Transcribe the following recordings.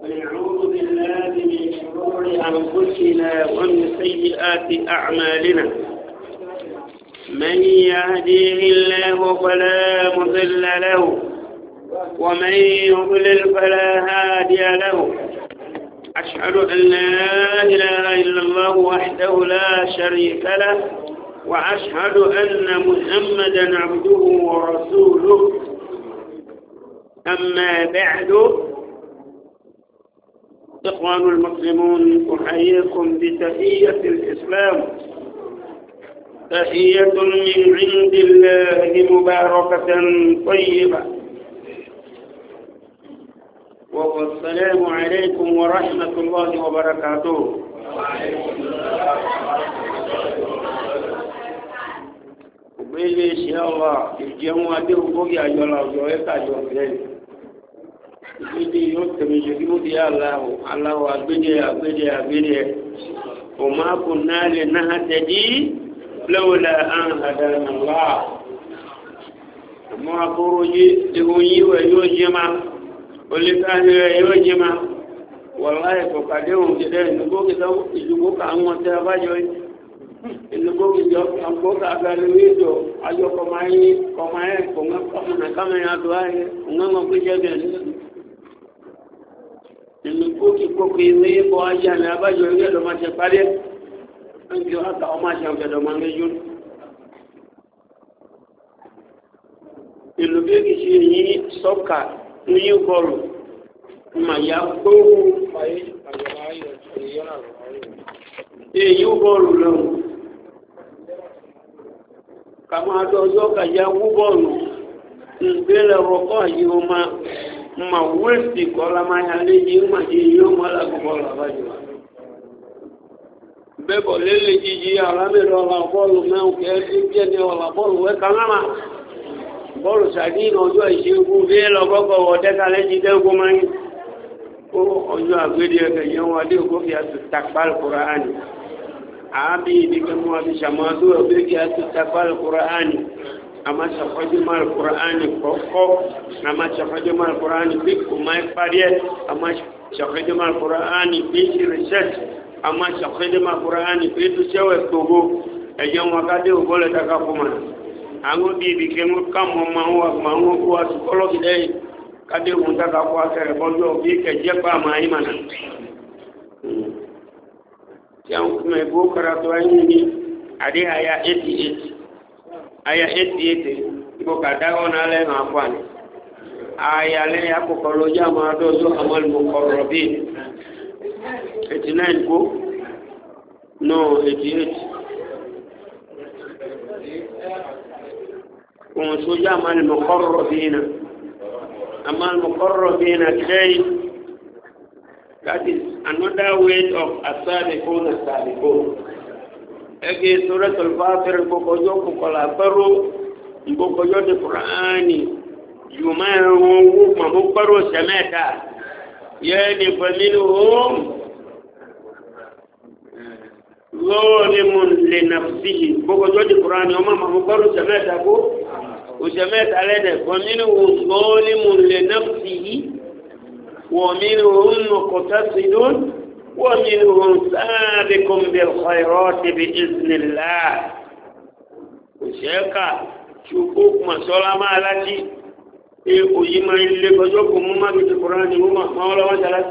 ونعوذ بالله من شرور أنفسنا ومن سيئات أعمالنا من يهديه الله فلا مضل له ومن يضلل فلا هادي له أشهد أن لا إله إلا الله وحده لا شريك له وأشهد أن محمدا عبده ورسوله أما بعد إخوان المسلمون أحييكم بتحية الإسلام تحية من عند الله مباركة طيبة والسلام عليكم ورحمة الله وبركاته. Bele inshallah ìjẹun adé ògbógi àjọlá ọjọ́ ẹ̀ka àjọ ọ̀gbẹ́ni. Ìgbéde yóò tẹ̀lé ìṣèlú di aláwọ̀ agbédè. Òmà kò náà lè náà tẹ̀dí lọ́wọ́lá àhàdánà wá. Àmọ́ àbúrò ìròyìn ìwẹ̀ yóò jẹ́ máa, olùkàní rẹ̀ yóò jẹ́ máa. Wàláhì kò kàdé òun jẹ́dẹ́ ìlúgbó kà ń wọ́n tẹ́ abájọ́ yìí. Ìlúgbó kìjọ àgbókà agaliwéjọ ayọ kọmáyé kọmọ kàmẹ́yà tó ayé ọ̀nàmọ̀ pé jẹ́gẹ̀ nínú. Ìlúgbó kìkókò ìwé bọ́ ajá ní abájọ́ ilé ẹ̀dọ̀ máa ṣe parí ẹ̀. Ẹnjọ àtà ọmọ àṣà ọ̀gẹ̀dọ̀ máa méjú. Ìlúgbó kìí yí sọ́kà ní bọ́ọ̀lù màyà gbóhù èyí bọ́ọ̀lù lọ́wọ́. Kama dojo kaja kubonu mbele roko yuma ma westi kola mayale yuma yuma la kubola bajo bebo lele jiji ala mero la bolu me o ke tie de la bolu we kanama bolu sadi no jo ijibu velo gogo ode kale jide ko mani o ojo agbede ke yan wa de ko fi takbal qur'ani abi dikamu abi shamadu abeki atafal qur'ani ama shafaji mal qur'ani koko ama shafaji mal qur'ani biku mai pariye ama shafaji mal qur'ani bi research ama shafaji mal qur'ani bi tu chewe togo ejon wakade ogole takafuma ango bibi kemu kamo mawo kwa psychology dai kade unataka kwa kare bondo bi ke jepa maimana yang kumebo karatu ini ada ayat 88 ibu kata ona le ngafani ayat le aku kalau jama dozo amal muqarrabin 89 ko no 88 kun soja amal muqarrabin today. That is another way of asabiqun. Ege Surah Al-Fatir kokojo kokola paro kokojo de Qur'ani yumahu mamukaro samata yani faminhum zalimun li nafsihi kokojo de Qur'ani mamukaro samata ko usamata alede faminhum zalimun li nafsihi ومنهم مقتصد ومنهم سابق بالخيرات بإذن الله وشيكا شكوك ما سلام على ويما اللي بجوكم مما في القرآن ما ولا وجلت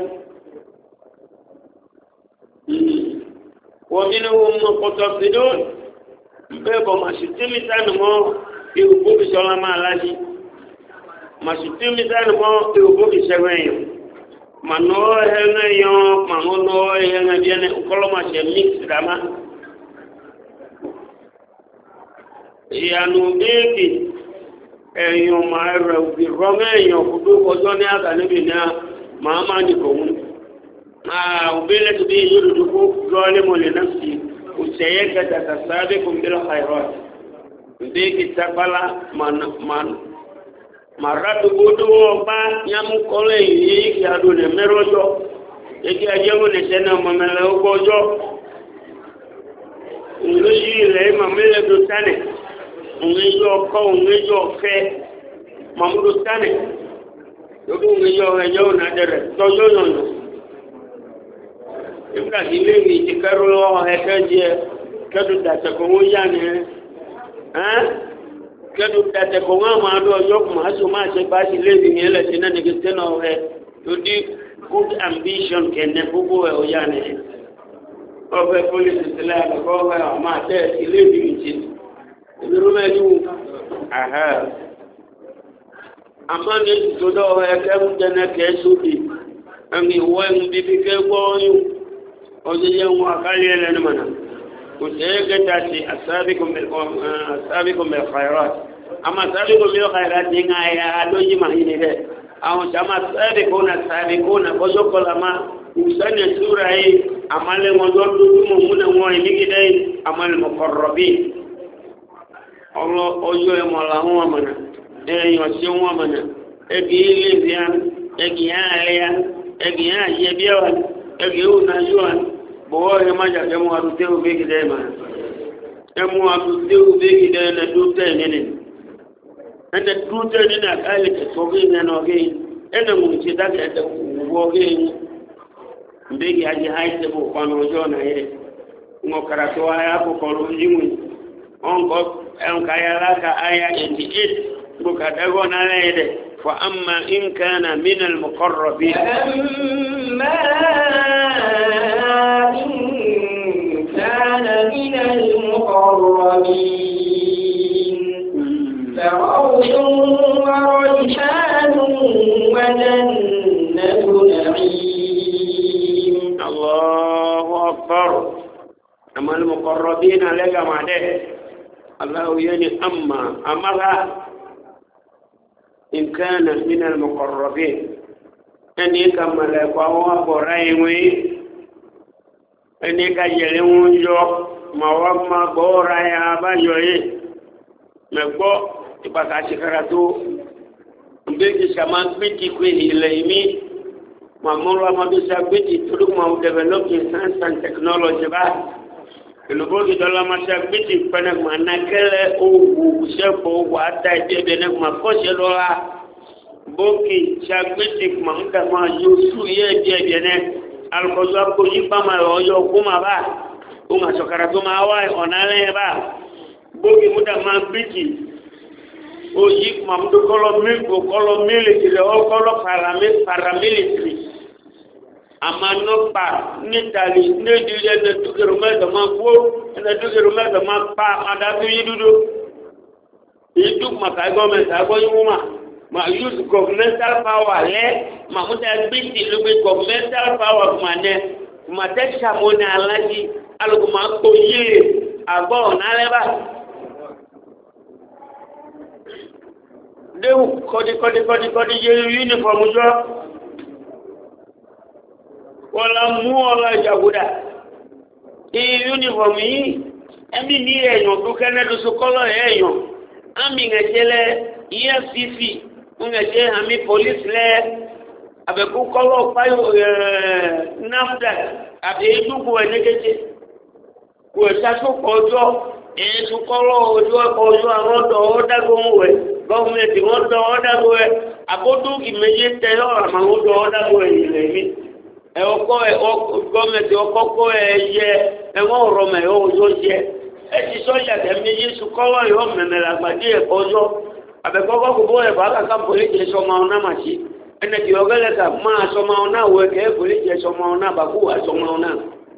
ومنهم مقتصدون بيبو ما شتمي تانمو يوبو سلام على ما شتمي تانمو يوبو سلام mano henga yo mamono henga biene ukoloma che mix dama yanu beki eyo maira bi romeyo kudu kojo ni aga ni bina mama ni ko mun ubele to bi yudu ko zole mo le nafsi usayeka takasabikum bil khairat beki takbala man maratu bodo ba nyamu kole yi ya do le merojo eki ajemo ne sena mamela ogojo ngi le mamela do tane ngi jo fe mamudu tane yodu ngi jo na dere to yo nígbà tí ilé ìwé ti kẹ́rù lọ́wọ́ ẹ̀kẹ́ jẹ kẹ́dù dàtẹ̀kọ̀ wọ́n yá ni kẹ́dù dàtẹ̀kọ̀ wọ́n máa dọ̀ ọjọ́ kò máa so máa ṣe bá sí ilé ìwé yẹn lẹ́sìn náà nìkan tẹ́nà ọ̀rẹ́ tó dí good ambition kẹ̀ndẹ̀ gbogbo ẹ̀ ó yá ni ọ̀fẹ́ pólísì sílẹ̀ àkọ́kọ́ ọ̀fẹ́ ọ̀ma tẹ́ ilé ìwé ti ìlú mẹ́lú àmọ́ ní ìtòdọ̀ ẹ̀kẹ́ ń jẹ́nẹ́ kẹ́ sódì ẹ̀mí ìwọ́ ẹ̀mú bíbí kẹ́ gbọ́ yín ọjọ́ yẹn wọn àkálẹ̀ ẹlẹ́nu mọ̀nà kò sí ẹ̀kẹ́ ta sí asábìkùn mẹ́fàírà àmọ́ asábìkùn mẹ́fàírà ti ń ayé alóyè máa yín nílẹ̀ àwọn sàmà sábìkùn kọjọ́ kọlà máa ìsẹ́ni ìṣúra yìí àmàlẹ́ wọn tó dúdú mọ̀ múnà wọn ìníkìdẹ́ àmàlẹ́ mọ̀kọ̀rọ̀bí ọjọ́ ẹ̀mọ̀ làwọn wọn mọ̀nà èèyàn sí wọn mọ̀nà ẹgbì ilé ìbíyà ẹgbì yẹn àlẹ́yà ẹgbì yẹn àyẹ̀bíyà ẹgbì yóò náà yóò bọ̀wọ́ ẹ̀ má jà ẹmu àtúntẹ́ òbí kìdẹ́ mà ẹmu àtúntẹ́ òbí kìdẹ́ ẹ̀ dúdẹ́ nínú ẹ̀ dúdẹ́ nínú àkáyè tẹ̀sọ́ bí ẹ̀ nà ọ̀gẹ́ ẹ̀ mú ti dákẹ́ ẹ̀ wọ́ ọ̀gẹ́ mbẹ́gì ajé háìsẹ̀ bò kọ́nà ọjọ́ náà yẹ ńgọ̀ kàràtọ́ ayé àkókò lójúmù ọ̀nkọ́ ẹ̀ǹkà yàrá ka ayé 88 بكتغو نايده فاما ان كان من المقربين فاما ان كان من المقربين فروح وريحان وجنة نعيم الله اكبر اما المقربين لك ما ده الله يعني اما إن كان من المقربين أني كمل فهو برايوي أني كجلون جو ما وما براي أبايوي مبو تبقى شكرتو mbeki sama biti kwe ilemi mamuru ma bisa biti tuduk ma developing science and technology ba ilubogi dola ma sa biti pana manakele ogu sepo wata ide ne ma koshe lola boki sa biti ma nda ma yusu ye de ne alkozo ko yipa ma oyo kuma ba uma sokara to ma wa onale ba boki muda ma biti oyi ma mdu kolo military o kolo paramilitary amano pa nitali nedile de tukerumedo makwo na tukerumedo makpa adatu yidudo iduk maka government agoyuma ma use governmental power le ma muda biti lubi governmental power mane ma techa mona alaji aluguma ko ye agbo na leba dewu kodi ye uniform jo wala mú ọlá ìjàgùdà uniform yìí ẹbí ní èèyàn tó kẹ́nẹ́dọ́sọ kọ́lọ̀ èèyàn àmì ìrẹ̀jẹ̀lẹ̀ efcc ìrẹ̀jẹ̀ àmì police lẹ̀ àbẹ̀kú kọ́lọ̀ fáyọ̀ nafdac àbí ìdúgbò ẹ̀nẹ́gẹ́jẹ́ kò ṣàtúkọ̀ ọjọ́ èyí tó kọ́lọ̀ ọjọ́ àwọn ọ̀dọ́ ọ̀dàgbọ̀n wẹ̀ gọ́ọ̀mẹ̀ntì wọn dọ̀ ọ̀dàgbọ̀ ẹ̀ àbódúkì méjì tẹ̀lé ọ̀rọ̀ àwọn ọ̀dọ́ ọ̀dàgbọ̀ ẹ̀yìn lẹ́yìn gọọmenti ọkọkọ ẹyẹ ẹwọn ọrọmọ ẹ ọjọ jẹ ẹtì sọjà tẹmí yéṣu kọlọ yọ mẹmẹlẹ àgbàdì ẹkọ ọjọ àbẹkọkọ gbogbo ẹfọ akaka polisi sọmọ ọ̀nà màṣí ẹnẹtì ọgẹlẹta máa sọmọ ọ̀nà wọ ẹkẹ polisi sọmọ ọ̀nà bàkú wà sọmọ ọ̀nà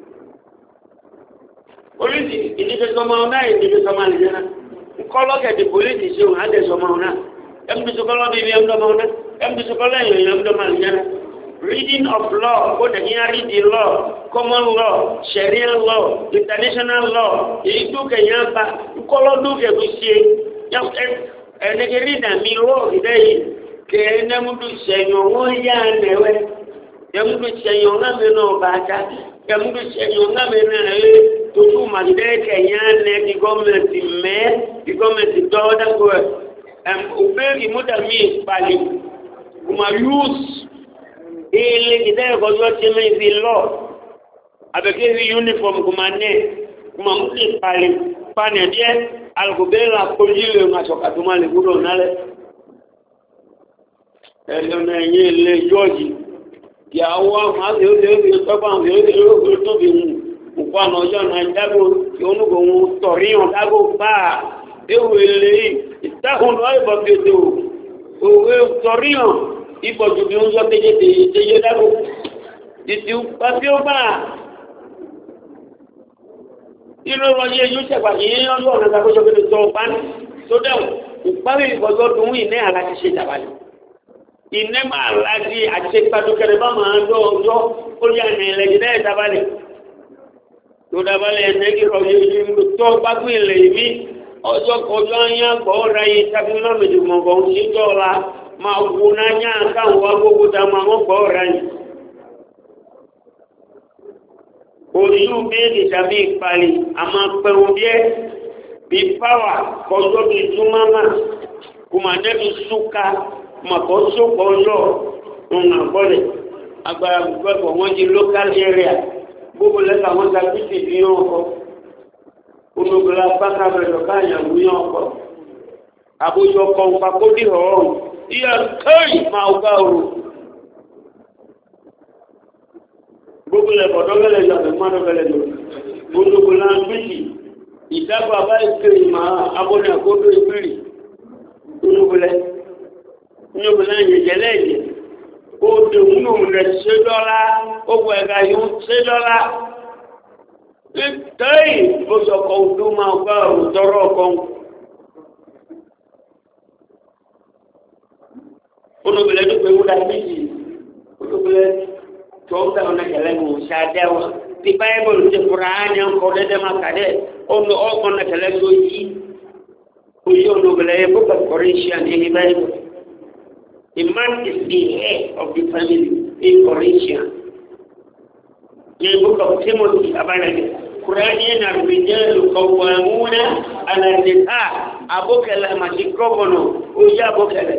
polisi ìdíje sọmọ ọ̀nà ìdíje sọmọ àlìjẹnà nkọlọkẹtì polisi ṣeun adé sọmọ ọ̀nà ẹmúdùsọkọlọ bíbí ẹmúdọmọ ọ̀nà ẹmúdùsọkọlọ ẹyọ ẹmúdọmọ àlìjẹnà. Reading of law, both ordinary the law, common law, Sharia law, international law, èyí tó kẹ̀yìn àgbà ńkọ́lọ́dún kẹ̀kọ́ ṣe ẹnìkẹ́rì dàmí law ìdẹ́ yìí kẹ́ ẹnẹ́múdù ṣẹ̀yàn wọ́n yá ẹnẹ́wẹ́ ẹnẹ́múdù ṣẹ̀yàn náà mi náà bá ta ẹnẹ́múdù ṣẹ̀yàn náà mi náà ẹ̀ tójú màdìdẹ́ kẹ̀yìn ànẹ́ kí gọ́ọ̀mẹ̀ntì dọ́ọ́dàgbọ́ ẹ̀ òbẹ́rì múdàmí ìpàlẹ̀ kùmà use ile kidai kwa yote hivi law abekezi uniform kumane kuma mti pale pane die alkubela kujile unachoka tumale gudo nale ele na yele George ìyàwó àwọn àgbèrè tọ́gbà àwọn tóbi nǹkan àná ọjọ́ náà dágbò tí onúgbò wọn tọ̀ríyàn dágbò bá ewu èlé ìtàkùn lọ ìbọn gbèdò òwe tọ̀ríyàn ìbọ̀jù bí ó ń sọ tẹ́jẹ́ dágbò títí pàtí ó bá irú ọjọ́ yóò ṣẹ̀pàdé yíyan lọ́nà àgbàkójọ́ pé tó bá ní tó dẹ̀wọ̀n ìparí ìbọ̀jọ́ tó ń ìní àláti ṣe tàbálẹ̀ ìní máa láti àṣepàdókẹrẹ bá máa lọ ọjọ́ ó yà ní ẹlẹ́gẹ̀dẹ́ ìtàbálẹ̀ tó dábálẹ̀ ẹ̀nẹ́gì ọjọ́ yìí tó bá gbé ilẹ̀ ìbí ọjọ́ kọjọ́ ayé àgbọ̀ ọ̀rá yìí tàbí lọ́mọdé mọ̀gbọ̀n sí tọ́ra máa wo náà káwọn wá gbogbo dá máa wọ́n gbọ́ ọ̀rá yìí ojú bẹ́ẹ̀dì tàbí ìpalì àmà pẹ̀rù bíẹ́ bí pàwà kọjọ́ bí túnmámà kùmàdẹ́bí súnká màkọ́ sókọ̀ ọjọ́ ọ̀nà àgbọ́lẹ̀ agbára gbogbo wọ́n di local area gbogbo lẹ́ka wọ́n ta bíṣì bí yán ọkọ̀ olóògbé pákàbẹ̀rẹ̀ káàyàwó yán ọkọ̀ àbójọ kan pàkódì ọ̀rọ̀ ìyá kẹ́rì máa gbá òru gbogbo lẹ́kọ̀ọ́ dọ́gẹ́lẹ̀ yọ àbẹ̀mọ́ dọ́gẹ́lẹ̀ lọ olóògbé náà bíṣì ìdágbà bá ìkéré máa abọ́ni àkódò ìbírì olóògbé náà yẹ̀jẹ̀ lẹ́yìn ó de múnú rẹ̀ ṣe dọ́lá ó wọ ẹ̀ka yóò ṣe dọ́lá tẹ́yì ó sọ̀kọ̀ ọdún máa gbá òtọ́rọ̀ kan olóbìnrin tó pé wúdà méjì olóbìnrin tó ń tẹ̀wọ́n náà kẹlẹ́ mú ṣáadẹ́wọ̀n tí báyìí ti fura á ní ọkọ̀ dẹ́dẹ́ máa kàdẹ́ ọkọ̀ náà kẹlẹ́ tó yí oyé olóbìnrin yẹn kó kọ̀ọ̀rọ̀ ṣe àdéhìí báyìí. The man is the head of the family in Corinthians. In the book of Timothy, Quranian and Rijal Qawwamuna ala Nisa, Abokele Mashikobono, Uja Bokele,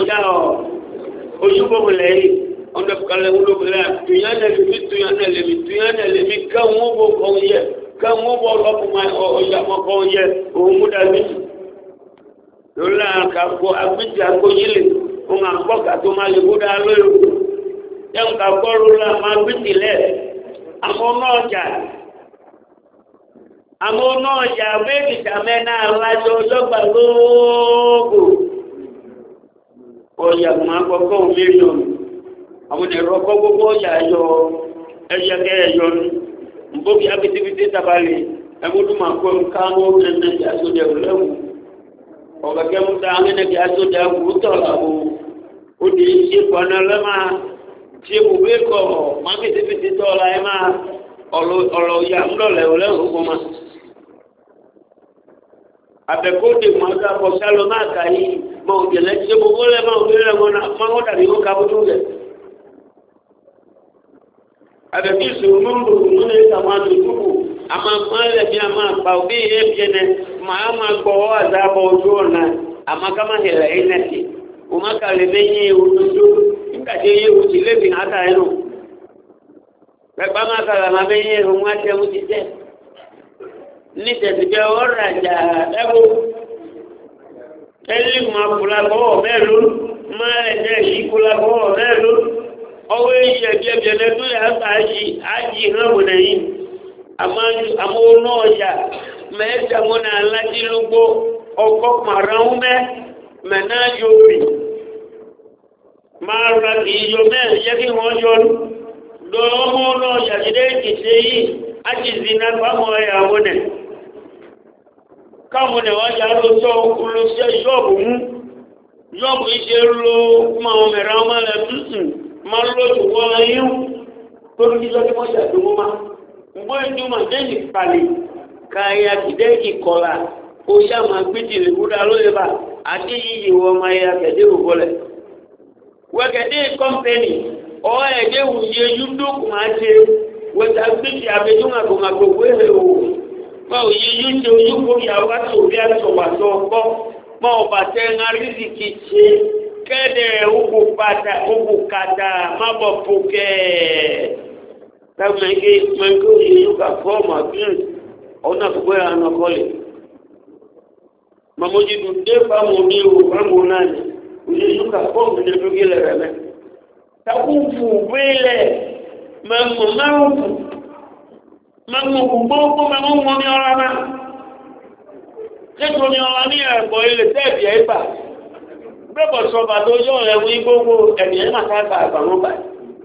Ojubole, on the Kalabula, Tuyana Lemi, Kamubo Koye, Kamubo Lopuma or Yamakoye, Umudabi. Lola Kako Abidja Koyili. Unga mboka tumali buda lulu yang kakorula mabitile amonoja begi tamena lajo joba logo oya mako million amune roko gogo ya yo eya ke yo mboki abitibiti tabali amudu mako kamo nende ya so de lewu oga kemu tangene ya so de utola ó di ṣe pọnà lẹ́mà ṣe bùbé kọ̀ mákètèfètè tọ́la ẹ̀ máa ọ̀lọ̀ ya ńlọ̀lẹ̀ ọ̀lẹ́hùn kọ́ ma. àbẹ̀kóde mọ̀ọ́dá kọ sálọ máa kà yí máa ò jẹ̀lẹ́ ṣe gbogbo lẹ́ máa ò gbélé wọn náà máa ń dàbí ó kábótó rẹ̀. àbẹ̀kí ìṣòro mọ́ndò múlẹ̀ ìtàwọn àdúgbò àmà mọ́lẹ̀ bí a máa pa òbí yẹn bí ẹnẹ máa gbọ́ àzábọ̀ ojú ọ̀nà àmà ká má hẹ̀lẹ̀ ẹ̀ nẹ́tì. Umaka lebenye utuju ngade ye utilebe hata eno baba maka la mabenye umwate mutite nite tibe oraja ebo eli makula ko melu male de ikula ko melu owe ye bie ne tu ya aji hawo nei amono ya meja mona lati lugo oko maraume mena yobi mara iyo me yaki hojon do mo no ya jide kisei aji zina ba mo ya wone kamo ne wa ya lo so lo se yobu yobu ise lo ma o mera ma le ma lo ju wa yin to ni lo mo ya do ma mbo ndu ma de ni pali kaya kide ikola o sha ma gbiti le buda lo le ba ati yi wo ma ya kede o bole we kede company o e de wu ye yundo kuma te we ta gbiti abejunga ko ma ko we he o ma o yi yunde o yuko ya wa to bi a to wa to ko ma o ba te nga riziki che kede uku kata ma bo puke ta menge mango yi yuka forma bin ona ko ya no kole mamoji dunde pa mo ni o pa mo nani uje yuka ko ne dogele reme takufu bele mamu gbogbo mamu ni ọ̀rọ̀ náà nítorí ni ọ̀rọ̀ ní ẹ̀kọ́ ilẹ̀ tẹ́ẹ̀bì ẹ̀gbà gbẹ́bọ̀ sọba tó yọ ẹ̀wọ̀n gbogbo ẹ̀mí ẹ̀ máa káàkiri àgbàmọ́ báyìí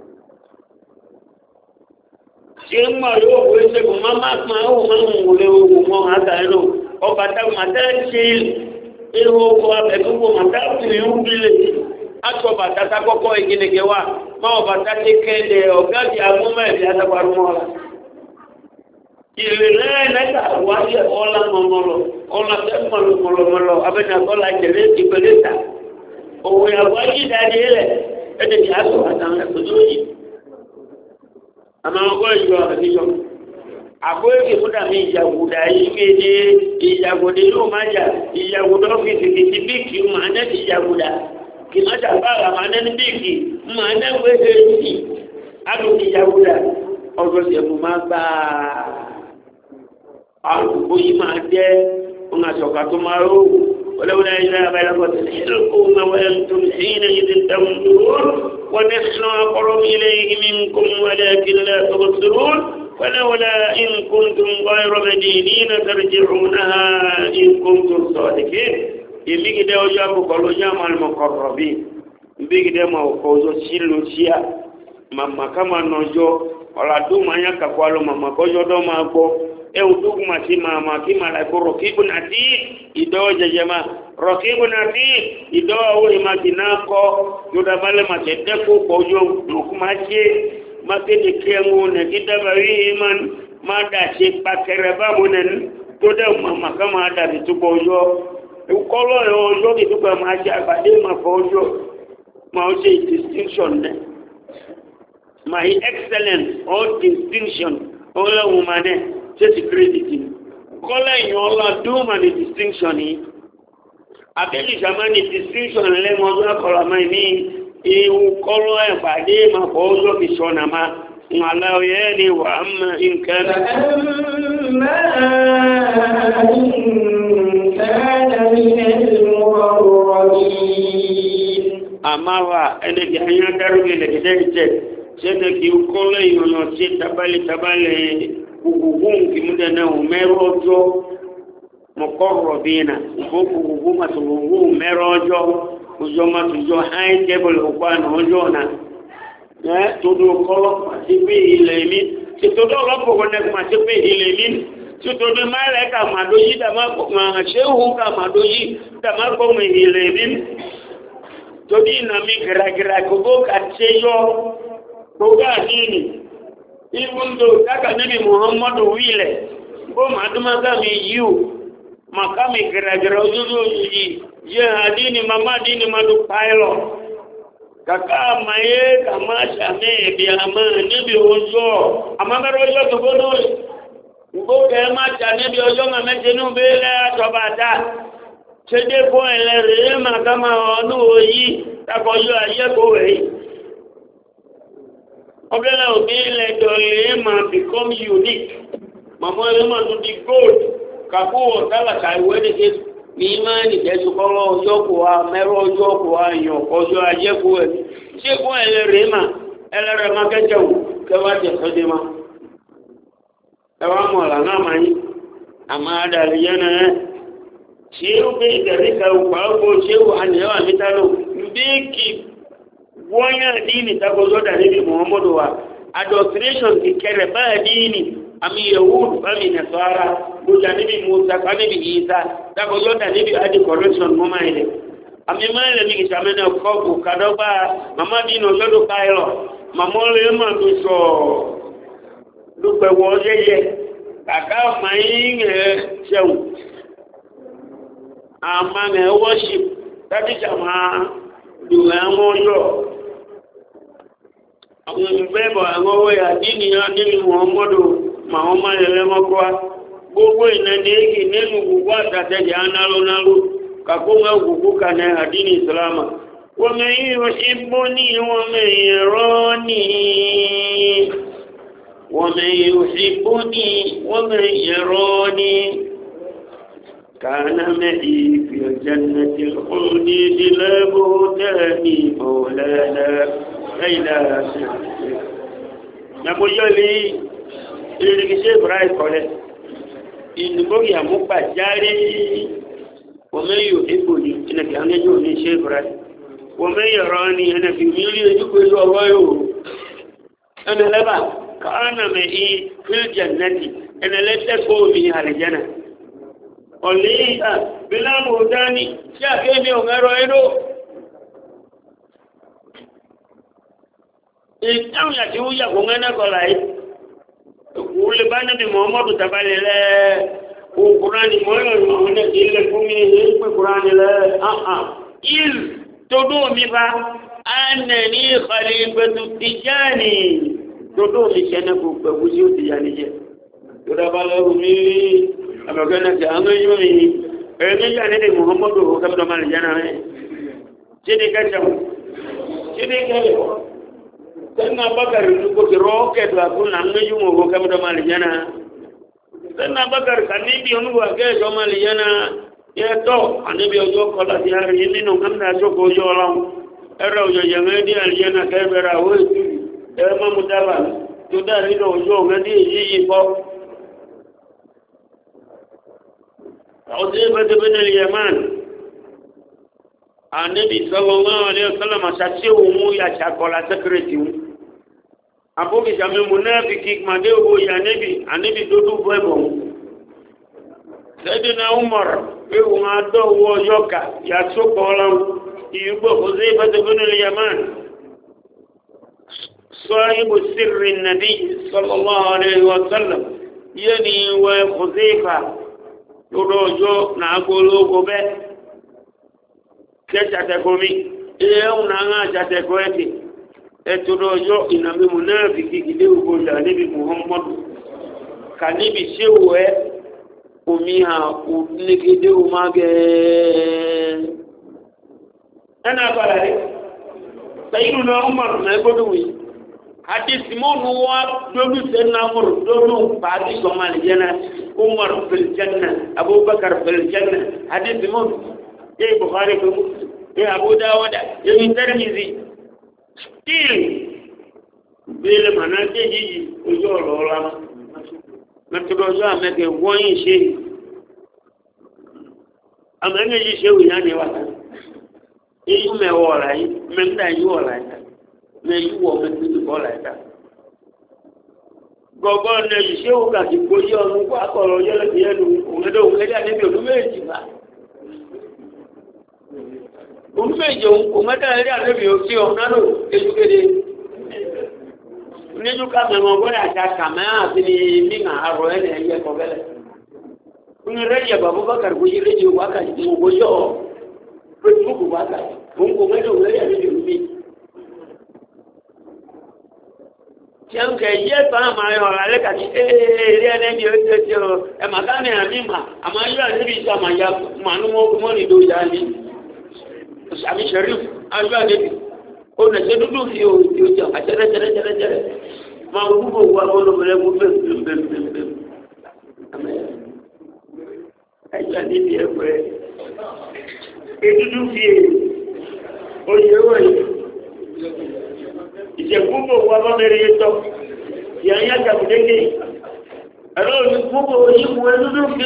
ṣe ń mọ̀ yóò wé ṣẹ́gun máa wòlé ogun mọ́ àtàrínà ọba táwọn àtẹ́rẹ́ ṣe ihò oko abẹ̀gbogbo àtàkùn ìhún bílẹ̀ àtọ́bà tata kọ́kọ́ ìgínigẹ́ wa máa ọba tàkẹ́ kẹ́lẹ̀ ọ̀gáàdì agbọ́mọ̀ẹ̀dì àtàkùn ìrìnlẹ̀ lẹ́gbà wáyé ọlá mọ̀mọ̀lọ̀ ọlá tẹ́mọ̀lọ̀mọ̀lọ̀ abẹ́nàkọ́lá jẹ̀lẹ́ ìpẹ̀lẹ́ta òwe àwájí ìdájí ilẹ̀ ẹ̀dẹ̀ tí a sọ àtàwọn ẹ̀kọ́ tó yìí àmọ́ ọgọ́ ìjọ àdíjọ àbóyèké fúdà mi ìjàgùdà yìí kéde ìjàgùdà yóò máa jà ìjàgùdà ọ́fíìsì kìtì bíìkì máa ń dẹ́ti ìjàgùdà kì má jà báàlà máa ń dẹ́ni bíìkì máa ń dẹ́gbẹ́ èyí alùpùpù ìjàgùdà ọjọ́ ìṣẹ̀kù máa gbà alùpùpù yìí máa jẹ́ ohun àṣọ̀kà tó máa ró ولولا إذا بلغت الحلقوم وأنتم حينئذ تنظرون ونحن أقرب إليه منكم ولكن لا تبصرون ولولا إن كنتم غير مدينين ترجعونها إن كنتم صادقين يبيك ده وجابك ولجام المقربين يبيك ده ما وكوزو سيلو سيا ماما كما نجو ولا دوما يكاكوالو ماما كوزو دوما كو eudugma si mama kimala ko rokibun ati ido jejema rokibun ati ido awu imaginako yuda male matete ko bojo nukumache makede kengu ne kidabawi iman mada si pakere bamunen toda mama kama ada bitubojo ukolo yo kituba maji abade mafojo mauche distinction ne my excellence or distinction ola umane just credit kola yola do man distinction ni abeli jamani distinction le mo gba kola mai ni ewu kolo e bade ma bozo bishona ma ngala yeni wa amma in kana min al-muqarrabin amara ene janya daruge le kidete sene ki kola yono ti tabale gugugun kimuda na umerojo muqarrabina guguma tungu umerojo ujoma tujo high table ukwana ojona todo kolo tibi ilemi ti todo lopo ko nek ma tibi ilemi ti todo male ka madoji da ma shehu ka madoji da ma ko me ilemi todi na mi gira ko ka cheyo ko ga dini even though kaka nabi Muhammadu wile bo maduma kami yu makami kira-kira ujudu je hadini mama dini madu pailo kaka maye kama shame biama nabi ojo amagaro ojo tubono ngo kema cha nabi ojo ngamejenu bele atobata chede ko elere makama onu oyi takoyo aye ko we Oblela obele dolema become unique. Mama lema to the gold. Kapo tala kai wede ke mimani jesu kolo yoko wa mero yoko wa yo ojo aje ko e. Se ko ele rema ke jawu ke wa je sodema. Tawa mo la na mani amada liyana cheu be garika kwa ko cheu anewa mitano mbiki wọ́nyá dini takozoda níbi Muhammadu wa adulteration ìkẹrẹ báyà dini àmì yahudu bámi nasara bójà níbi Musa ká níbi Isa takozoda níbi adi correction mọ́má ilẹ̀ àmì máìlẹ̀ ní ìsàmẹ́nà kọ́ọ̀bù kàdọ́gbà màmá dini ọjọ́dún káyọ̀ màmá lè má tó sọ lùpẹ̀wọ̀ yẹyẹ kàkà máyín ẹ̀ ṣẹ̀wù àmà ẹ̀ worship tàbí jàmá dùn àwọn ọjọ́ àwọn ìgbẹ́bọ̀ àwọn owó àdínìyàn nínú Muhammadu Muhammad ẹlẹ́mọ́kọ́ gbogbo ìnàdí èkì nínú gbogbo àtàtẹ̀jẹ̀ análónáló kàkóńgá gbogbo kànẹ́ àdínì ìsìlámà wọ́n mẹ́yìn òṣìbó ní wọ́n mẹ́yìn rọ́ọ̀nì wọ́n mẹ́yìn òṣìbó ní wọ́n mẹ́yìn rọ́ọ̀nì kàánà mẹ́yì fi jannati al-khuldi dilabo tẹ́ni mọ́lẹ́lẹ́ إلى نموذج للكشف براي كله إن بقي مبتجاري ومن يحبني أنا في أنا جوني شيء براي ومن يراني أنا في ميلي يقول الله أنا لبا كأنا معي في الجنة أنا لا تكون من الجنة وليس بلا مهداني شاكيني وغيره ìtàwọn àti wúyà kò ń gánà kọlà yìí wúlé bá nàbì muhammadu tabali lẹ òkúránì mọ́yọ̀ ìwọ̀n ní ilẹ̀ fún mi ní pé kúránì lẹ il todo mi bá ánà ní ìkàlẹ̀ ìgbẹ̀tù Tijani todo mi ṣẹ́nà kò pẹ̀lú sí ó Tijani jẹ́ tó dábà lẹ́rù mi àbẹ̀gẹ́nà tí àwọn ẹ̀yọ́ mi ẹ̀yọ́ mi yà nílé muhammadu kẹ́mìtọ́ máa lè jẹ́ náà rẹ̀ ṣé ní kẹ́sẹ̀ ṣé ní kẹ́lẹ̀ Sena Bakar ko ki rocket wa kun nan ne yumo ko kam do mali jana Sena Bakar kanibi onu wa ke do mali jana ye to anibi ojo ko la ti hari ni no kam na so ko jo lam era ojo yanga di al jana ke bera wo e ma mudaba to da ri do ojo ngadi yi ko Uzayba bin al-Yaman Anabi sallallahu alaihi wasallam asasiu mu ya chakola security Abu Bisami munafiki madeo ya Nabi Anabi dodu bwebo Sayyidina Umar ewu ngado wo yoka ya sokola yubo Uzayba bin al-Yaman sahibu sirri an-nabi sallallahu alaihi wasallam yani wa Uzayba dodojo na agolo gobe kẹ́sàtẹ̀kọ́mí ẹ̀hùn náà àjàtẹ̀kọ́ ẹ̀kẹ́ ẹ̀tọ́rọ̀ ọjọ́ ìnàmí munafiki gidé ògbòjà níbi Muhammadu ka níbi ṣéwò ẹ́ omi ha onígidé ọmọ gẹ́ẹ́ ẹ̀nà àbára rẹ̀ tẹ́yìnú náà Umar náà gbọ́dọ̀wé àti simonu wa dọ́dú sẹ́nà mọ̀rọ̀ dọ́dú pàdé sọmọlì jẹ́nà Umar fil janna Abubakar fil janna àti simonu ये बुखारी को ये अबू दाऊद ये Tirmizi still bill मना के जी ओजो रोला मैं तो जो हमें के वही से हमें जी से हुआ नहीं वाला ये यू में हो रहा है मैं ना यू हो रहा है मैं यू वो मैं तो हो रहा है गोगो ने से होगा कि कोई और को akoro yo le ye lu o do o le ni bi o meji ba Umejo umata ile alivyo sio nalo ejukede Niju kama ngobora kama asili minga haro ene yeye kobele Unireje babu Bakar kujireje waka ngojo Facebook waka Mungu mwedo ule alivyo mbi Change ye pa mayo aleka ni ile ndio ndio makane amima amayo alibi kama ya manumo kumoni do yani Sami Sharif ajua debi ona se dudu fi o ti o ja ajere ma rugo wa bolo bele mu be amen ajua debi e we e dudu fi o ye we ije kubo wa ba mere to ya ja budenge aro ni kubo yi mu dudu fi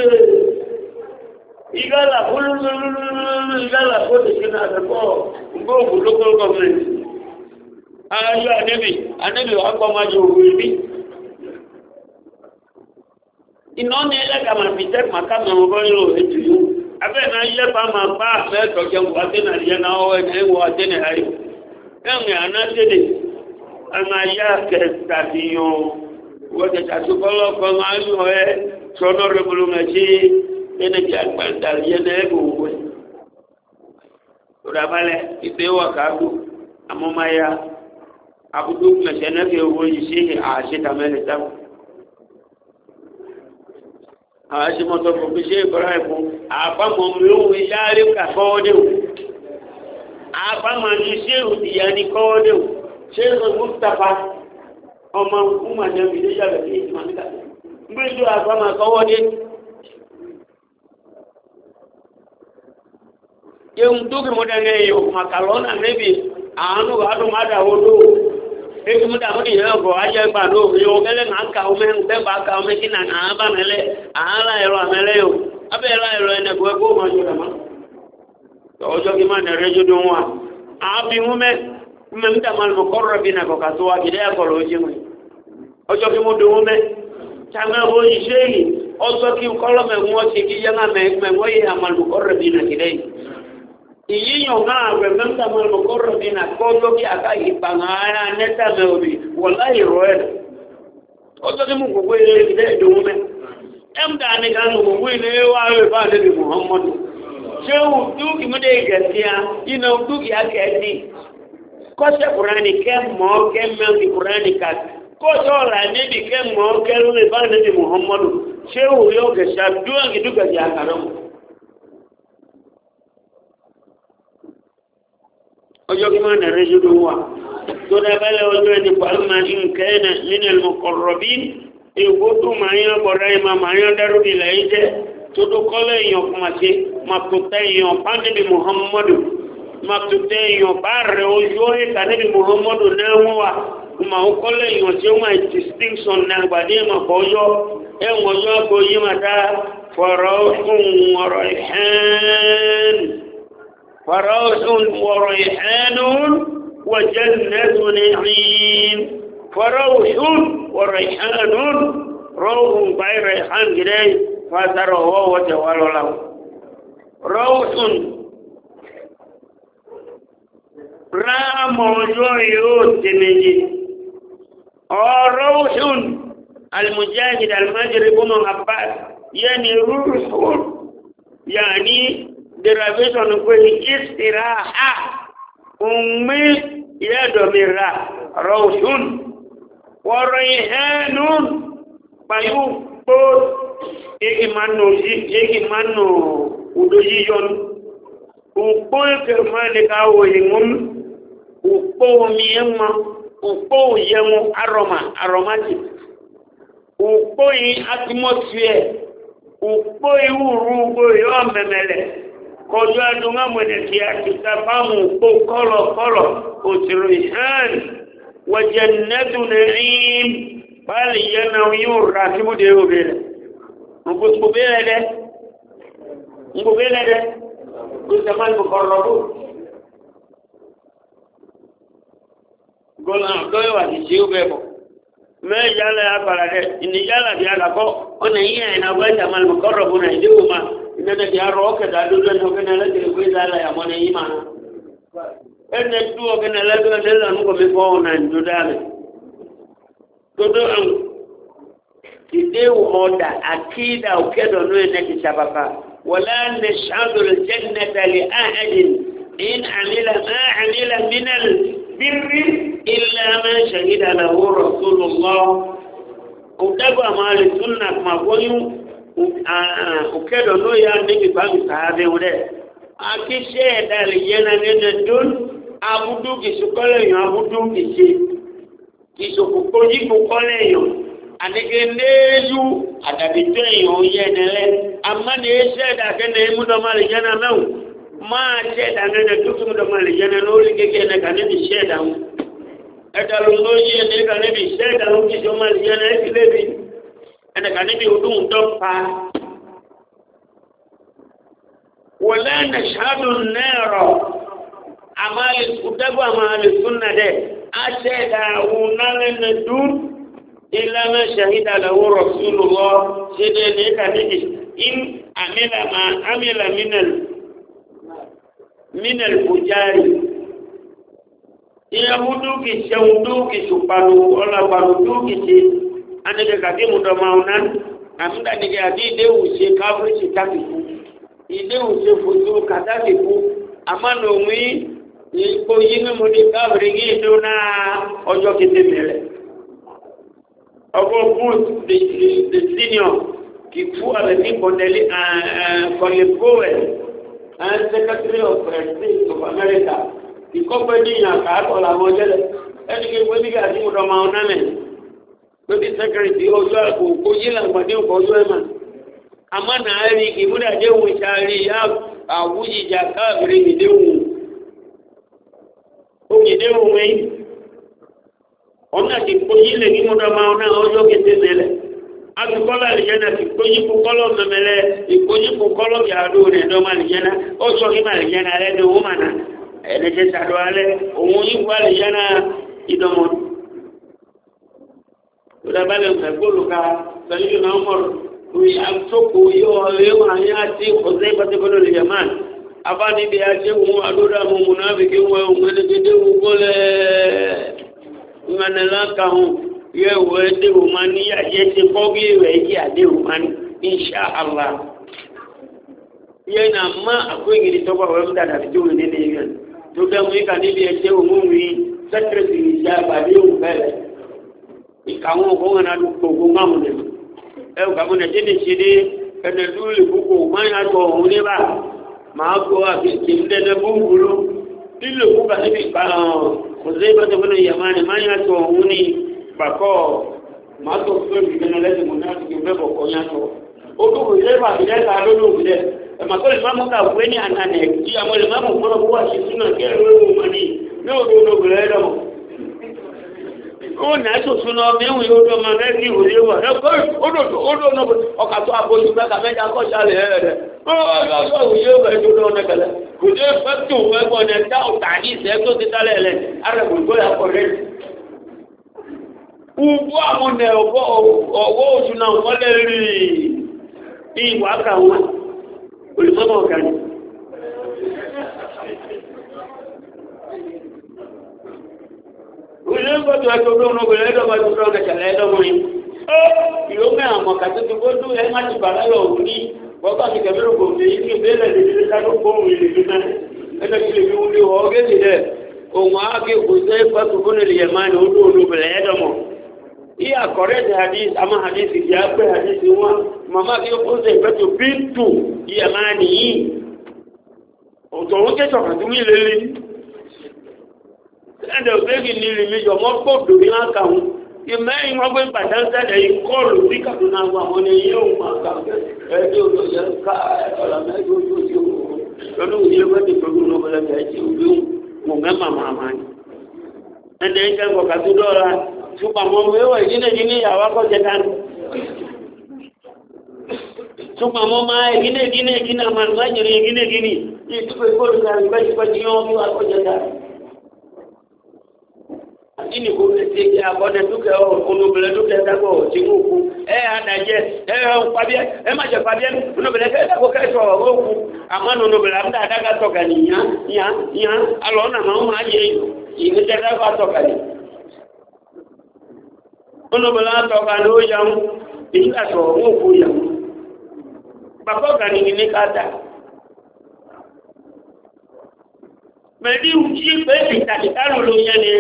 Igala igala ko de kina da ko ngo local government ayo anabi wa ko ma jo wi inone la kama peter makama ngo lo etu abe na ile pa ma ba me to je ngo atena ria na o ne wo atena ayo en ana tede ana ya ke stadiyo wo de ta su ko lo ko ma yo e sono revolumeji ene jakpanda yene go ora bale ipewa kabu amomaya abudu mashana ke wo yisi a tamele tam a shi moto ko bije bora ko apa mo mu yare ka ko de apa man yisi yani ko de Sheikh Mustafa ọmọ kuma na bi de ya be ni manika ngbejo apa ma ko de Yung tu kemudian yo makalona nebi anu adu mada wodo e mu da mo ni yo go aje gba do yo gele na ka o me nbe ba ka o me kina na ba mele ala ero amele yo abe ala ero ene go ma jo ma to ojo ki ma na rejo do wa abi mu me mta mal muqarrabina ko ka to wa gide ko lo jimu ojo ki mo do me tanga ho isei ojo ki ko lo me mo ti ki yana me mo yi amal muqarrabina gide iyiyo nga we mta mal muqarrabina ko lo ki aka ipangana neta me obi wallahi roed ojo ki mo ko we gide do me emda ni kan mo we ne wa we ba de Muhammad shehu du ki mo de gaskiya ina du ki aka ni kọ́sẹ̀ kùránì kẹ́ mọ́ kẹ́ mẹ́rin kùránì ká kọ́sẹ̀ ọ̀rọ̀ níbi kẹ́ mọ́ kẹ́ lórí bá níbi muhammadu ṣé òun yóò gẹ̀ṣà dúwọ́n kì dúkàdì àkàrọ̀ ọjọ́ kí máa nàrẹ́ jùlọ wà tó dábẹ́lẹ̀ ọjọ́ ẹni pàlùmá nkẹ́ẹ̀nà nínú ẹlmọ̀kọ̀rọ̀bí èwo tó máa yán bọ̀dá ìmá máa yán dáró ilẹ̀ yìí jẹ́ tó tó kọ́lẹ̀ èèyàn kùmàṣe màkùtà èèyàn pá níbi muhammadu makute yo barre ojo e kanibi muhammadu nawa ma ukole yo jema distinction na gbade ma boyo e wojo go yima da farahun wa rayhan wa jannatu na'im farahun wa rayhan rawhun bay rayhan gidai fatarahu wa jawalala rawhun راموجو يوتنجي روح المجاهد المجرب من عباس يعني روح يعني derivation كوي استراحة أمي يدمر روح وريحان بيوبو يجي مانو ودوجيون ukpo kemane kawo yingum ukpo miyema ukpo yemu aromatic ukpo yi atmosphere ukpo yi urugo yo memele kojo adunga mwene kia kitabamu ukpo kolo utirihan wa jannatu na'im bali yana yura kimu de obele ngubele de كمان مقربون قلنا أعطوه وحسيو بيبو ما يجعل أبرا إن يجعل بيالكو أنا هي أنا أبغى كمان مقربون يجيبوا إننا بيارو كذا دولنا وكنا لكن كوي ذالا يا من إيمانا إن الدوا كنا لكن دلنا نقوم بفونا ندالي تدو كديو مودا أكيد أو كده نوي نكي شبابا ولا نشهد الجنة لأحد إن عمل ما عمل من البر إلا ما شهد له رسول الله وتبع ما لسنة ما قلوا وكذا نويا نجي بام صحابي وده أكيد شهد الجنة ندون أبودو كسكولة أبودو كسكوكوجي كوكولة anike neju adabito eyan yenele amane sheda kene mudo mali jana law ma sheda ngene tutu mudo mali jana no likeke ne kaneni sheda etalu noje ne kaneni sheda no ki mali jana ilebi ene kaneni udun topa wala nashhadu an-nara amali utabu amali sunna de asheda unane dur إلا ما شهد له رسول الله سيدنا كذلك إن عمل ما عمل من الفجار إن بدوك شودوك سبحانه ولا بدوك شيء أنا كذي مدمعنا أمدا نجادي ده وشيء كافر شيء كافر إده وشيء فجور كذا أما نومي يكوين مودي كافر يجينا أجو كتير Both the senior qui fut avec lui pour le poet, un secretary of state of America, qui compagnie à Cato la modèle, et qui veut dire à nous dans mon âme. Le secretary au jour où il a mandé au jour, Amana Ali qui voulait dire où Charlie a Wuji Jaka, Bring. Oh, kìdé òun yìí ọ̀nà ti kóyí lè ní mọ́tàmá ọ̀nà ọjọ́ kété mẹ́lẹ̀ akukọ́lọ́ àlìjẹ́nà ti kóyí kú kọ́lọ́ mẹ́mẹ́lẹ́ ìkóyí kú kọ́lọ́ yàrá rẹ̀ dọ́mọ àlìjẹ́nà ó sọ kí àlìjẹ́nà rẹ̀ ní òun mànà ẹ̀ẹ́dẹ́gbẹ́ sàdọ́ alẹ́ òun yìí kú àlìjẹ́nà ìdọ́mọ. Ìdábàlẹ̀ ìgbàgbọ́lù ká sẹ́yìn náà mọ̀rọ̀ orí àtòkò yóò léwọ̀n ayé àti ọ̀sẹ̀ ìpàtẹ́kọ́lọ́ lè yàmá abánibi àti ohun àdúrà mọ̀ múnábìkì wọn ohun ẹ̀dẹ́gẹ́dẹ́ wọlé ńganẹ̀lá kàhùn yẹ wọ ẹdẹ òman ní yàjẹ́ ti kọ́bí rẹ̀ yí àdé òman insha Allah yẹn náà má àkóyìnrì tọ́gbà wọ́n dàdà fi tóun nílé yẹn tó dẹ́mu ìkà níbi ẹ̀jẹ̀ òun rí sẹ́kẹ̀rẹ̀tì ìjà àgbàdé òun bẹ̀rẹ̀ ìkàwọn ọkọ̀ náà gbogbo máàmù nẹ̀ ẹ̀ kàwọn ẹ̀ tẹ́lẹ̀ ṣe dé ẹ̀dẹ̀ dúró lè gbogbo máa ń yàtọ̀ òun níbà máa kọ́ àfihàn ìdẹ́dẹ́ búburú lílo kúkà níbi kò sí ìbátan fún ìyàmá ni máa ń yàtọ̀ òun ní bàkọ́ máa tó fún ìgbìmọ̀ lẹ́sìn mọ̀ náà ti fẹ́ bọ̀kọ̀ yàtọ̀ ó tó kò sí ìbàdílẹ̀ ká lónìí òwúlẹ̀ ẹ̀mà kọ́ lè má mú ká wé ní ànànẹ̀ kí àwọn lè má mú kọ́nà bó wà sí súnà kí ẹ̀rọ ìwọ̀n ní òdo òwúlẹ̀ lọ́wọ́ ó nà á sòsò náà mẹ́wìn ó dọ́ máa mẹ́rin ìwòlé wà ó dò ọkà tó àbójú mẹ́ta mẹ́ta kọ́ sálẹ̀ ẹ̀rẹ̀ ó ìwòlé wà tó dọ́ nẹ́kẹ̀lẹ́ kò dé fẹ́tò ẹgbọ́n ẹ̀ dá ọ̀tà ní ìṣẹ́ tó ti dálẹ̀ ẹ̀lẹ̀ arẹ̀kùn tó yà kọ̀ rẹ̀ ugbo àwọn nẹ̀ ọwọ́ oṣù náà wọ́n lè rí ìwà kàwọn olùmọ́mọ́ ọ̀gá ni òṣèré gbọ́dọ̀ ẹ̀kọ́ ọdún obìnrin ẹ̀dọ́gbà tó rọ̀ kẹ̀kẹ̀lẹ̀ ẹ̀dọ́gbọ̀rin ìlú mẹ́rin àmọ̀ kàtẹ́tù gbọ́dọ̀ ẹ̀ má ti bàrá yọ̀ òun ní bọ́kà ti kẹ̀mẹ́rù kò fi ní ìbéèrè lè fi ká ló kóhùn ìlú náà ẹ̀dọ́ ti lè fi wúlé wọ́ ọ́gẹ́sì rẹ̀ òun á kí kò sẹ́ pẹ́tù fún ilẹ̀ yẹn máa ní olú olóbìnrin ẹ̀dọ́mọ̀ ìyá kọ̀rẹ́tì hadith àmọ́ hadith ìdí àpẹ́ hadith wọn màmá kí ó kó sẹ́ pẹ́tù bíntù ìyẹn máa nìyí ọ̀tọ̀ òun kẹ́sọ̀ kàtúmí lélẹ́ ẹ̀dẹ̀ òfégì ní ìrìnlẹ̀ ọmọ gbọ́dọ̀ ní àkàwọn ìmẹ́rin wọ́n gbé pàtàkì ìkọlù sí kàtúnà àwọn ní yóò máa kàfẹ́ ẹ̀dẹ̀ òjòjẹ́ ká ọ̀là mẹ́jọ ojú ojú lọ́dún òjò wẹ́dì pẹ̀lú ọlọ́pẹ̀lẹ̀ ẹ̀jẹ̀ òjò mọ̀ mẹ́mà máa ní ẹ̀dẹ̀ ìkẹ́kọ̀ọ́ kàtúndọ́ra ṣùgbọ́n ọmọ ẹwà ìdílé ní ìyàwó akọ́jẹ́ dánù ṣùgbọ́n ọmọ máa ìdílé ìdílé àmàlùmájìrì ìdílé ìtúkọ̀ ìkọlù ini ko ti abode duke o onobele duke dago ti nguku adaje kwabie ma je kwabie onobele ke dago ke so oku amano onobele amda daga to ganiya ya alona ma je ini je dago to gani onobele to gani o jam ila so oku ya bako gani ni kata medi uji pe ti ta ti karo lo yan ni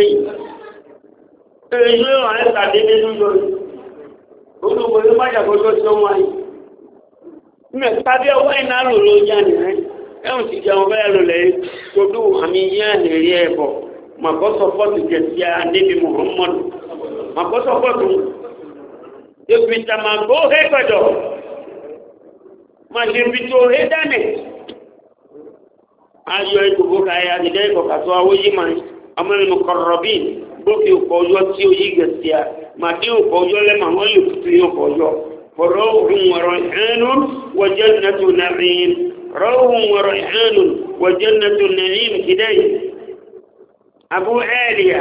èyí wà ń tàbí nínú lórí olùgbò ló má jàgbó tó tí ó wáyé mẹ́ tàbí ọwọ́ iná lò ló yá nìyẹn ẹ̀hùn ti jẹun bẹ́ẹ̀ lò lẹ́yìn gbogbo àmì yá nìrí ẹ̀bọ̀ màkọ́sọ̀pọ̀tù jẹ̀ sí àdébí muhammadu màkọ́sọ̀pọ̀tù ìpìtà màgbó hẹ́pẹ̀dọ̀ màṣẹ ìpìtò hẹ́dánẹ̀ ayọ̀ ìgbòho káyà àdìdẹ́ ìkọ̀kàtọ̀ awóyí mà amẹ́rin kọ̀rọ̀bìn bókè ọkọ̀ọjọ́ tí ó yí gẹ̀ẹ́sìá máa dé ọkọ̀ọjọ́ lẹ́mà wọ́n lè fútu ní ọkọ̀ọjọ́ fọ̀rọ̀hùn wọ̀rọ̀ ìhánún wọ̀jẹ́nàtò nàrín rọ̀hùn wọ̀rọ̀ ìhánún wọ̀jẹ́nàtò nàrín kìdẹ́yì abu ẹ̀lìyà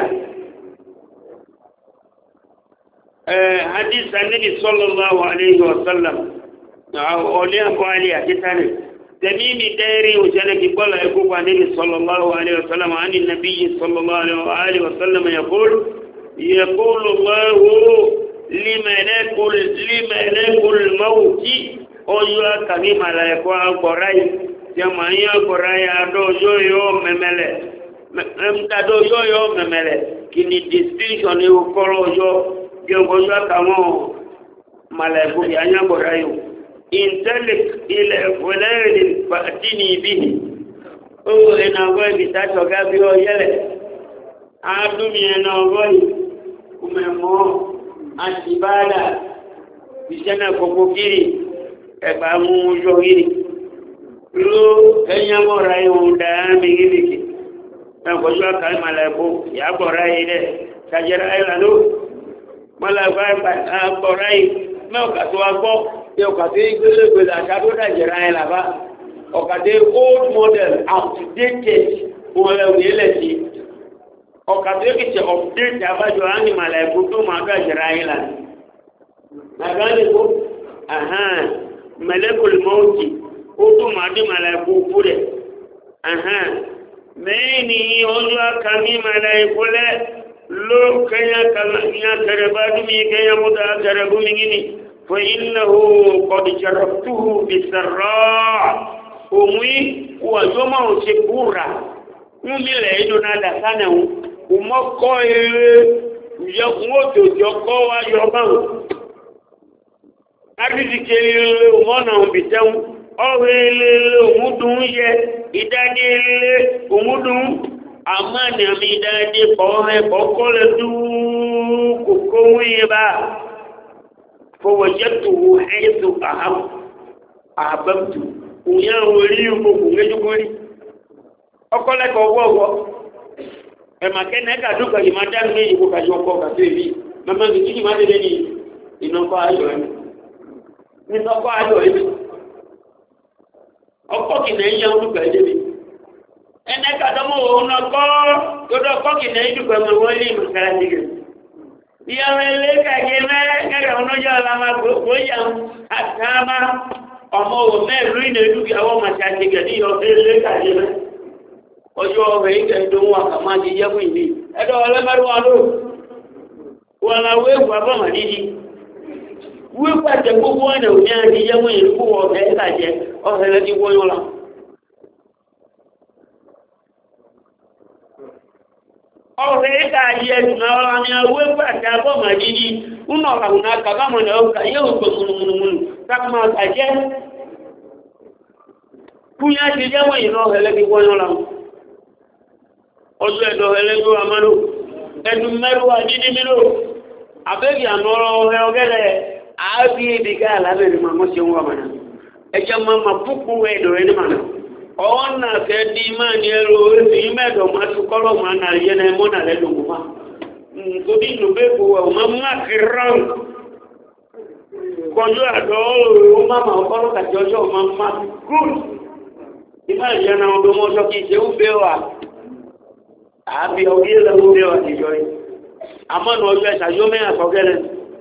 hadith anabi sallallahu alayhi wa sallam ọ̀lẹ́ àbọ̀ ẹ̀lìyà títánì تميمي دايري وجنك قال يقول النبي صلى الله عليه وسلم عن النبي صلى الله عليه وسلم يقول الله لملك الموت أيها كمي ملائكة القرآن جمعي القرآن أدو يوم مملة أمتدو يوم مملة كني distinction يقول يوم كمو ملائكة يعني القرآن انطلق إلى فلان فأتني به هو أنا أقول بتاعته قابل يلا أدمي أنا أقول كممو أشبالا بسنا كوكوكيري أبامو جوهيري لو كنيا مرايو دامي غيرك en ko yo ka malaiku ya borai de sajara ay lanu malaiku ay borai me o ka to agbo e o ka te gbele la ka do da jera ay la ba o ka te old model outdated o le o le ti o ka te ki update abajo ani malaiku to ma ga jera ay la na gani ko aha malakul mauti o to ma de malaiku kure aha meni onwa kami malaiku le lo kaya kala nya karabadu mi kaya muda karabu mingini fa innahu qad jarabtuhu bisarra umwi wa yoma usikura umile ido nada sana umoko yo ngoto joko wa yoba arizike umona umbitau ọ̀rẹ́lẹ́lẹ́ òmúdùn yẹ ìdádélé òmúdùn àmàni àmì ìdádé pọ̀ọ́rẹ́ pọ̀ọ́kọ́lẹ̀ dúkòkó wíyẹ bá fọwọ́jẹ́tò ẹ̀yẹ́tò àbẹ́bùtù òyìn orí ìgbòkò méjúkúrí ọkọ́lẹ́kọ̀ ọwọ́ ẹ̀màkẹ́nẹ́ kàdúkọ̀ yìí máa dágbé ìgbò kàjọ ọkọ̀ kàfẹ́ rí mẹ́mọ́ ìgbìkí máa dédé ní ìnàkọ́ ayọ̀ ẹ̀mí ọkọ kìnà yíya olùgbà ẹjẹbi ẹnẹ kàdọmọ òun ọkọ tó ọkọ kìnà ìdùgbà mọ wọn lé ìmọ̀sára jìgẹ ìyàwó ilé kàgé mẹrẹ ọ̀nàjọ àlàmà gbogbo yà àtàmà ọmọ òun mẹ́rin ìnà ìdùgbà àwọn màṣà jìgẹ ní ọ̀fẹ́ ilé kàgé mẹ ọjọ́ ọ̀rẹ́ ìgbà ìdòwò àkàmà ti yẹ́wò ìní ẹ̀dọ̀ ọlẹ́mẹ́rún wọn lò wọn làwọ̀ ewu abọ́mà dídí wípàtẹ gbogbo ọ̀nà òní àti yẹ́wò ìlú ọ̀fẹ́ ìtàjẹ́ ọ̀fẹ́ lẹ́tí wọ́nyọ́ la. ọ̀fẹ́ ìtàjẹ́ ẹ̀dùnà ọ̀la ni wípàtẹ abọ́mà dídí ńnà ọ̀làwùn àkàbàmọ̀ ní ọ̀gá yóò gbé múnumúnumúnu kákùmá àtàjẹ́ kúnyà ti yẹ́wò ìlú ọ̀fẹ́ lẹ́tí wọ́nyọ́ la. ọjọ́ ẹ̀dọ̀ ẹlẹ́gbẹ́ wa mọ́lò ẹ̀dùn mẹ́rù àdídí mílò àbẹ́gì àná ọ̀rẹ́ ọ̀gẹ́rẹ́ ààbí ìdíkà alábẹ̀rẹ̀ máa mọ́ sí wọn mọ̀nà ẹjọ́ máa ma púpù ẹ̀dọ̀ ẹni mọ̀nà ọ̀nà kẹ́ẹ̀dì máa ní ẹrọ orí mẹ́ẹ̀dọ̀ máa tún kọ́lọ̀ máa nà yẹn náà mọ́nà lẹ́dọ̀ mọ́ máa nítorí inú bẹ́ẹ̀ kó wẹ̀ ọ̀ma máa fi rán kọjú àdọ́ ó máa máa kọ́lọ̀ kàtí ọjọ́ máa máa fi gúd ìmá ìyẹn náà ọdún mọ́jọ́ kì í ṣe ń bẹ́ wà àbí ọgbẹ́ ẹlẹ́wọ́ bẹ́ wà tìjọ́ yìí àmọ́ nà ọjọ́ ẹ̀ṣàjọ́ mẹ́rin àkọ́gẹ́lẹ́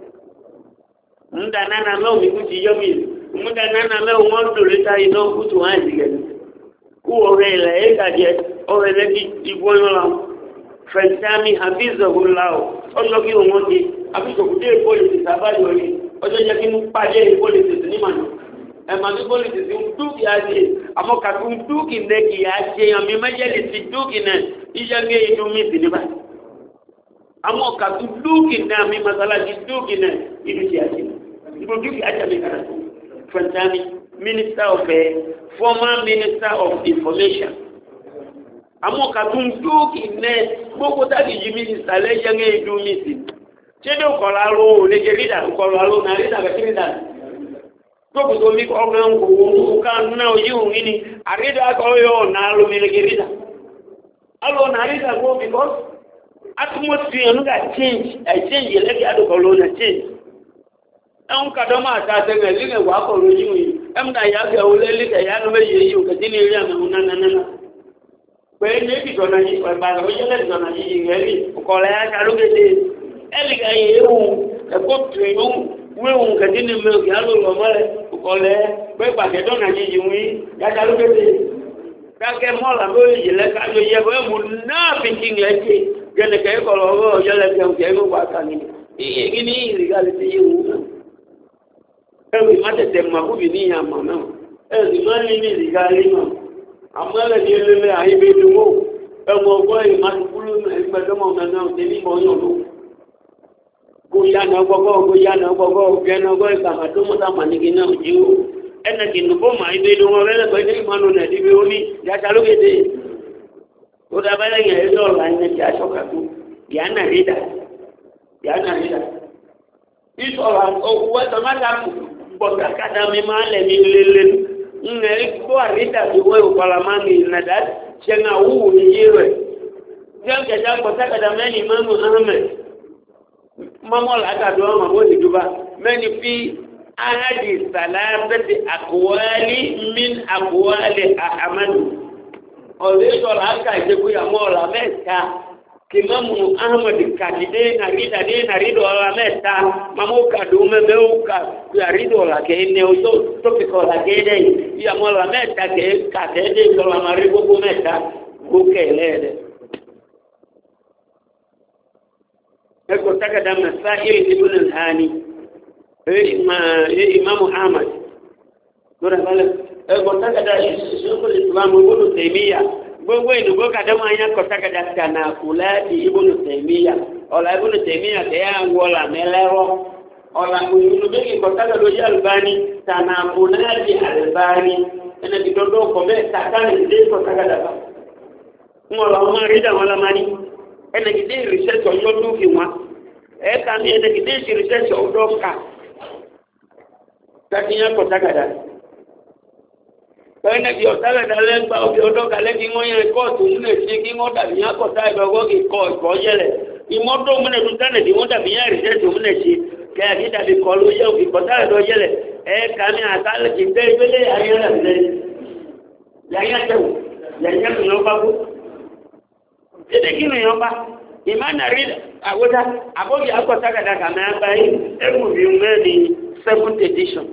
muda nana leo mikuti yomi muda nana leo mwanzo leta ino kutu hanzi gani kuorela ekaje orele igwono la fentami hafizahullah ojo ki omoji abiso kude police sabayo ni ojo je ki mpaje police ni manu e ma ni police ti ntuki aje amoka tu ntuki ndeki aje ami majeli ti ntuki na ijange idumi siniba amoka tu ntuki na mi masala ti ntuki na iduki aje Iboduki Ajamikara, Fantani, Minister of former Minister of Information. Amoka Tunduki ne, Boko Tagi Minister, Lejange do missing. Chedo Colaro, Legerida, Colaro, Narita, Gatinda. Boko to make organ who can now you meaning, Arida Koyo, Nalo Milegerida. Alone Narita go because atmosphere no got change. I change the lady at the colonna change. Ẹ̀hún kàdọ́mọ̀ àtàtẹ̀gẹ̀ lílẹ̀ wà kọ̀ lójú yìí. Ẹ̀mùdà ìyáfẹ́ olé lílẹ̀ ìyánu méjì yìí ò kẹtí ní eré àmì nánà. Pé ní ìdìdọ̀nà yìí, pẹ̀lú òjẹ́lẹ̀ ìdìdọ̀nà yìí rẹ̀ rí ọkọ̀lẹ̀ ayá lókèdè. Ẹ̀lìgà yìí ewu ẹ̀kọ́ tìrìnú wéhùn kẹtí ní mẹ́ọ̀kì alólọ̀ mọ́lẹ̀ ọkọ̀lẹ̀ pé pàkẹ́dọ̀nà yìí wí yájá lókèdè. Kákẹ́ mọ́là lórí ìjìnlẹ̀ kájọ yẹ bọ́ ẹ̀mú náà fi kí ń lẹ́kẹ́ gẹ́nẹ̀kẹ́ kọ̀lọ̀ ọwọ́ ọjọ́lẹ̀ ẹ̀rù má tẹ̀tẹ̀ màkúbì ní ìyàmà náà ẹ̀rù má ní ní ìrìgárí náà àmọ́lẹ̀ ní ẹlẹ́lẹ́ àìbẹ̀dùnmọ́ ẹmọ ọgbọ́ ìmásùkúrú ẹgbẹ̀dọ́mọ̀ náà tẹ́ ní ìmọ̀ọ́yàn ló góyánà ọgbọ́gọ́ gẹ́nà ọgbọ́ ìgbàmàdómọ́tàmà ní gínà òjíwó ẹnẹ̀kì nùbọ́ mà ìbẹ̀dùnmọ́ rẹ́lẹ́gbẹ̀ẹ́ ní ìmọ̀nù nẹ̀díbí ó ní yàtà lókèdè ó dábẹ́lẹ̀ yẹn ẹ̀dọ́ọ̀lá ẹ̀nẹ̀kì aṣọ́kàtú yánà rídà ìṣọ̀rọ̀ òkú ẹ̀tọ́ bọ̀dà kádà mi máa lẹ̀mí lélẹ̀ ńlẹ̀ kó àrídà tó wẹ́ òkọ̀lá máa ń ìnàdá ṣẹ́nà wúwo ní yé rẹ̀ jẹ́ kẹjá kọ̀tàkàdà mẹ́ni mọ́mù ahmed mọ́mọ́ làákàdọ́ ọmọ bó ti dúbà mẹ́ni fi ahadi sàlábẹ́tì àkùwálí min àkùwálí ahamadu ọ̀rẹ́ sọ̀rọ̀ àkà ìjẹ́kúyà mọ́ ọ̀là mẹ́ta kì mọ́mù ahmed kàdídé nàrídọ̀ ọ̀là mẹ́ta mọ́mú kàdó mẹ́mẹ́ ó kà nàrídọ̀ ọ̀là kẹ́ ní ọjọ́ tókìkọ̀ ọ̀là kéde yìí àmọ́ ọ̀là mẹ́ta kẹ́ kàtẹ́dé sọ̀rọ̀ àmàrí gbogbo mẹ́ta gókè lẹ́ẹ̀dẹ́. ẹ̀kọ́ takada masáìl ibn al-hani imamu ahmad lórí àbálẹ̀ ẹ̀kọ́ takada ìṣẹ́kọ̀ ìsìlámù ibn taymiya gbogbo ìdúgbò kàdámù ayé ẹ̀kọ́ takada kànáfùlá ibn taymiya ọ̀là ibn taymiya kẹ́yà ń wọlà mẹ́lẹ́rọ́ ọ̀là ìlúbẹ́kì ẹ̀kọ́ takada lójú albani kànáfùlá albani ẹnna ti dọ́dọ́ kọ́ bẹ́ẹ̀ takani ìdí ẹ̀kọ́ takada bá ń wọlà ọmọ rí dàwọn lamani ẹnẹgidé research ọjọ́ tó fi wọn ẹ̀ka ní ẹnẹgidé research ọjọ́ ká tàbíyàn kọ̀tàgàdà ẹnẹgidé ọ̀tàgàdà lẹ́gbà ọbí ọdọ́ kalẹ́ kí wọ́n yẹn kóòtù múlẹ̀ sí kí wọ́n dàbíyàn kọ̀tà ìgbàgbọ́ kí kọ́ ìkọ́ yẹlẹ̀ ìmọ́tò múlẹ̀ tó tánẹ̀ tí wọ́n dàbíyàn research múlẹ̀ sí kẹ́ẹ̀kí dàbí kọ́ ló yẹ òkè kọ̀tàgàdà yẹlẹ̀ ẹ̀ka ní àtàlẹ̀ kì í bẹ́ ìgbélé ayẹ́lẹ̀ imana read agoda abogi akotagada kama abai emu biumeni 7th edition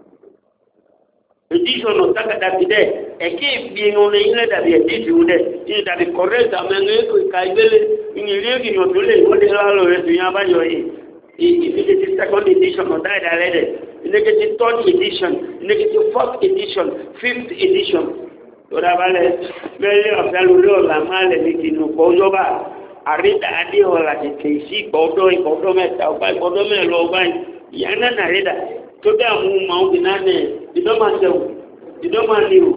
otagada bide eke bienone ile da bi editi ude ile da bi correct amenge ko kaibele inire ki no dole wode lalo edu yan ba yo yi ile ti 2nd edition otada lede ile ti 3rd edition ile ti 4th edition 5th edition ora vale mele afalo lo la male ni kinu ko yoba arida adi wala kesi kodo meta obai kodo me lo obai yana na rida to da mu ma o binane idoma sewu idoma liu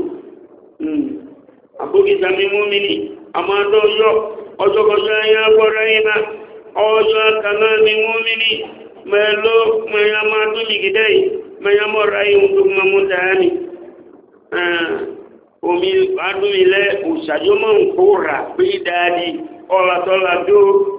abogi sami mu'mini amado yo ojo gojo ya borayima ojo kana mi mu'mini melo mayama tu ligidai mayamo rai untuk mamudani omi adu ile usajomo nkura bidadi ọ̀la tọ́la tó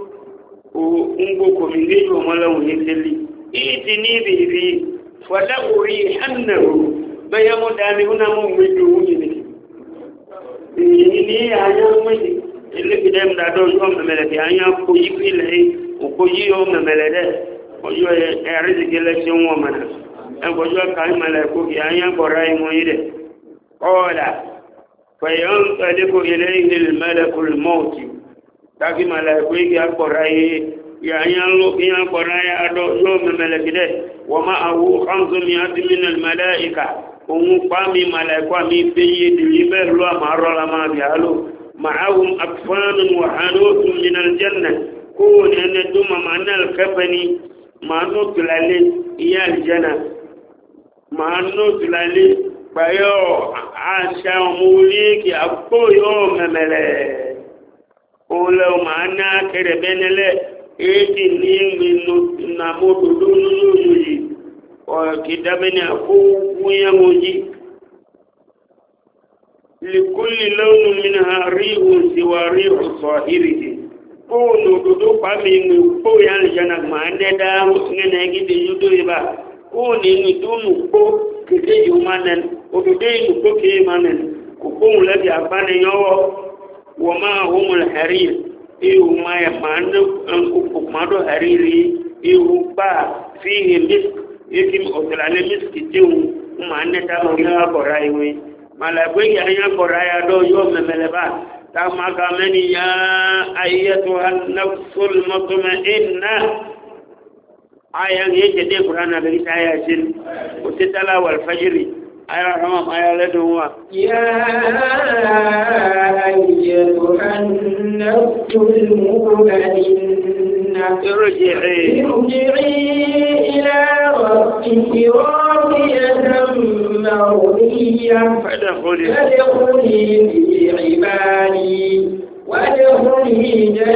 ń gbogbo mi ní ìlú ọmọlẹ́wọ̀n ní tẹ́lẹ̀ ìdí ní ìbìrì fọ́dá orí hannàrò bẹ́yẹ́ mọ́ dáni hún náà mọ́ méjì òun yìí ní ní àyà méjì ilé-ìdẹ́ ìdádọ́ yóò mẹ́mẹ́lẹ̀ tí àyà kò yí pílẹ̀ òkò yí yóò mẹ́mẹ́lẹ̀ dẹ́ ọjọ́ ẹ̀rẹ́dìgẹ́lẹ́ tí wọ́n mọ̀nà ẹgbọ́jọ́ kàímẹ́lẹ̀ kò kí àyà bọ̀rá ìmọ̀ yìí dẹ̀ kọ́ọ̀dà fẹ̀yọ́n tẹ́lẹ́kọ̀ ilé ìhìl mẹ́lẹ̀kùl mọ́ọ̀tì taki malaiko yi akporai ya yanlo ki akporai ado yo memelekide wa ma awu 500 min al malaika qami malaiko mi peyi dilibe lo amarola ma bialo ma'ahum akfanun wa hanutun min al janna kun en duma manal kafani manu tulale ya al janna manu tulale bayo asha muli ki apoyo memele ole maana kere benele eti ningi na moto dulu o kidabeni aku kuya moji likulli lawn minha rihu siwa rihu sahirihi kono dudu pami ko yan jana mande da ngene gidi yudo iba ko ni dunu ko kide yumanen o dude ko ke manen ko ko labi abane yowo وما هم الحرير إيه ما يمانو أنكو مادو حريري إيه با فيه مسك يكيم أطلال مسك تيو ما نتا مغيا برايوي ما لابوي يا برايا دو يوم مملبا كما كمن يا أيتها النفس المطمئنة آية يجدي قرآن بيس آية وتتلا والفجر آية رحمة آية لدوا يا أيتها النفس المطمئنة ارجعي إلى ربك راضية مرضية فادخلي في عبادي وادخلي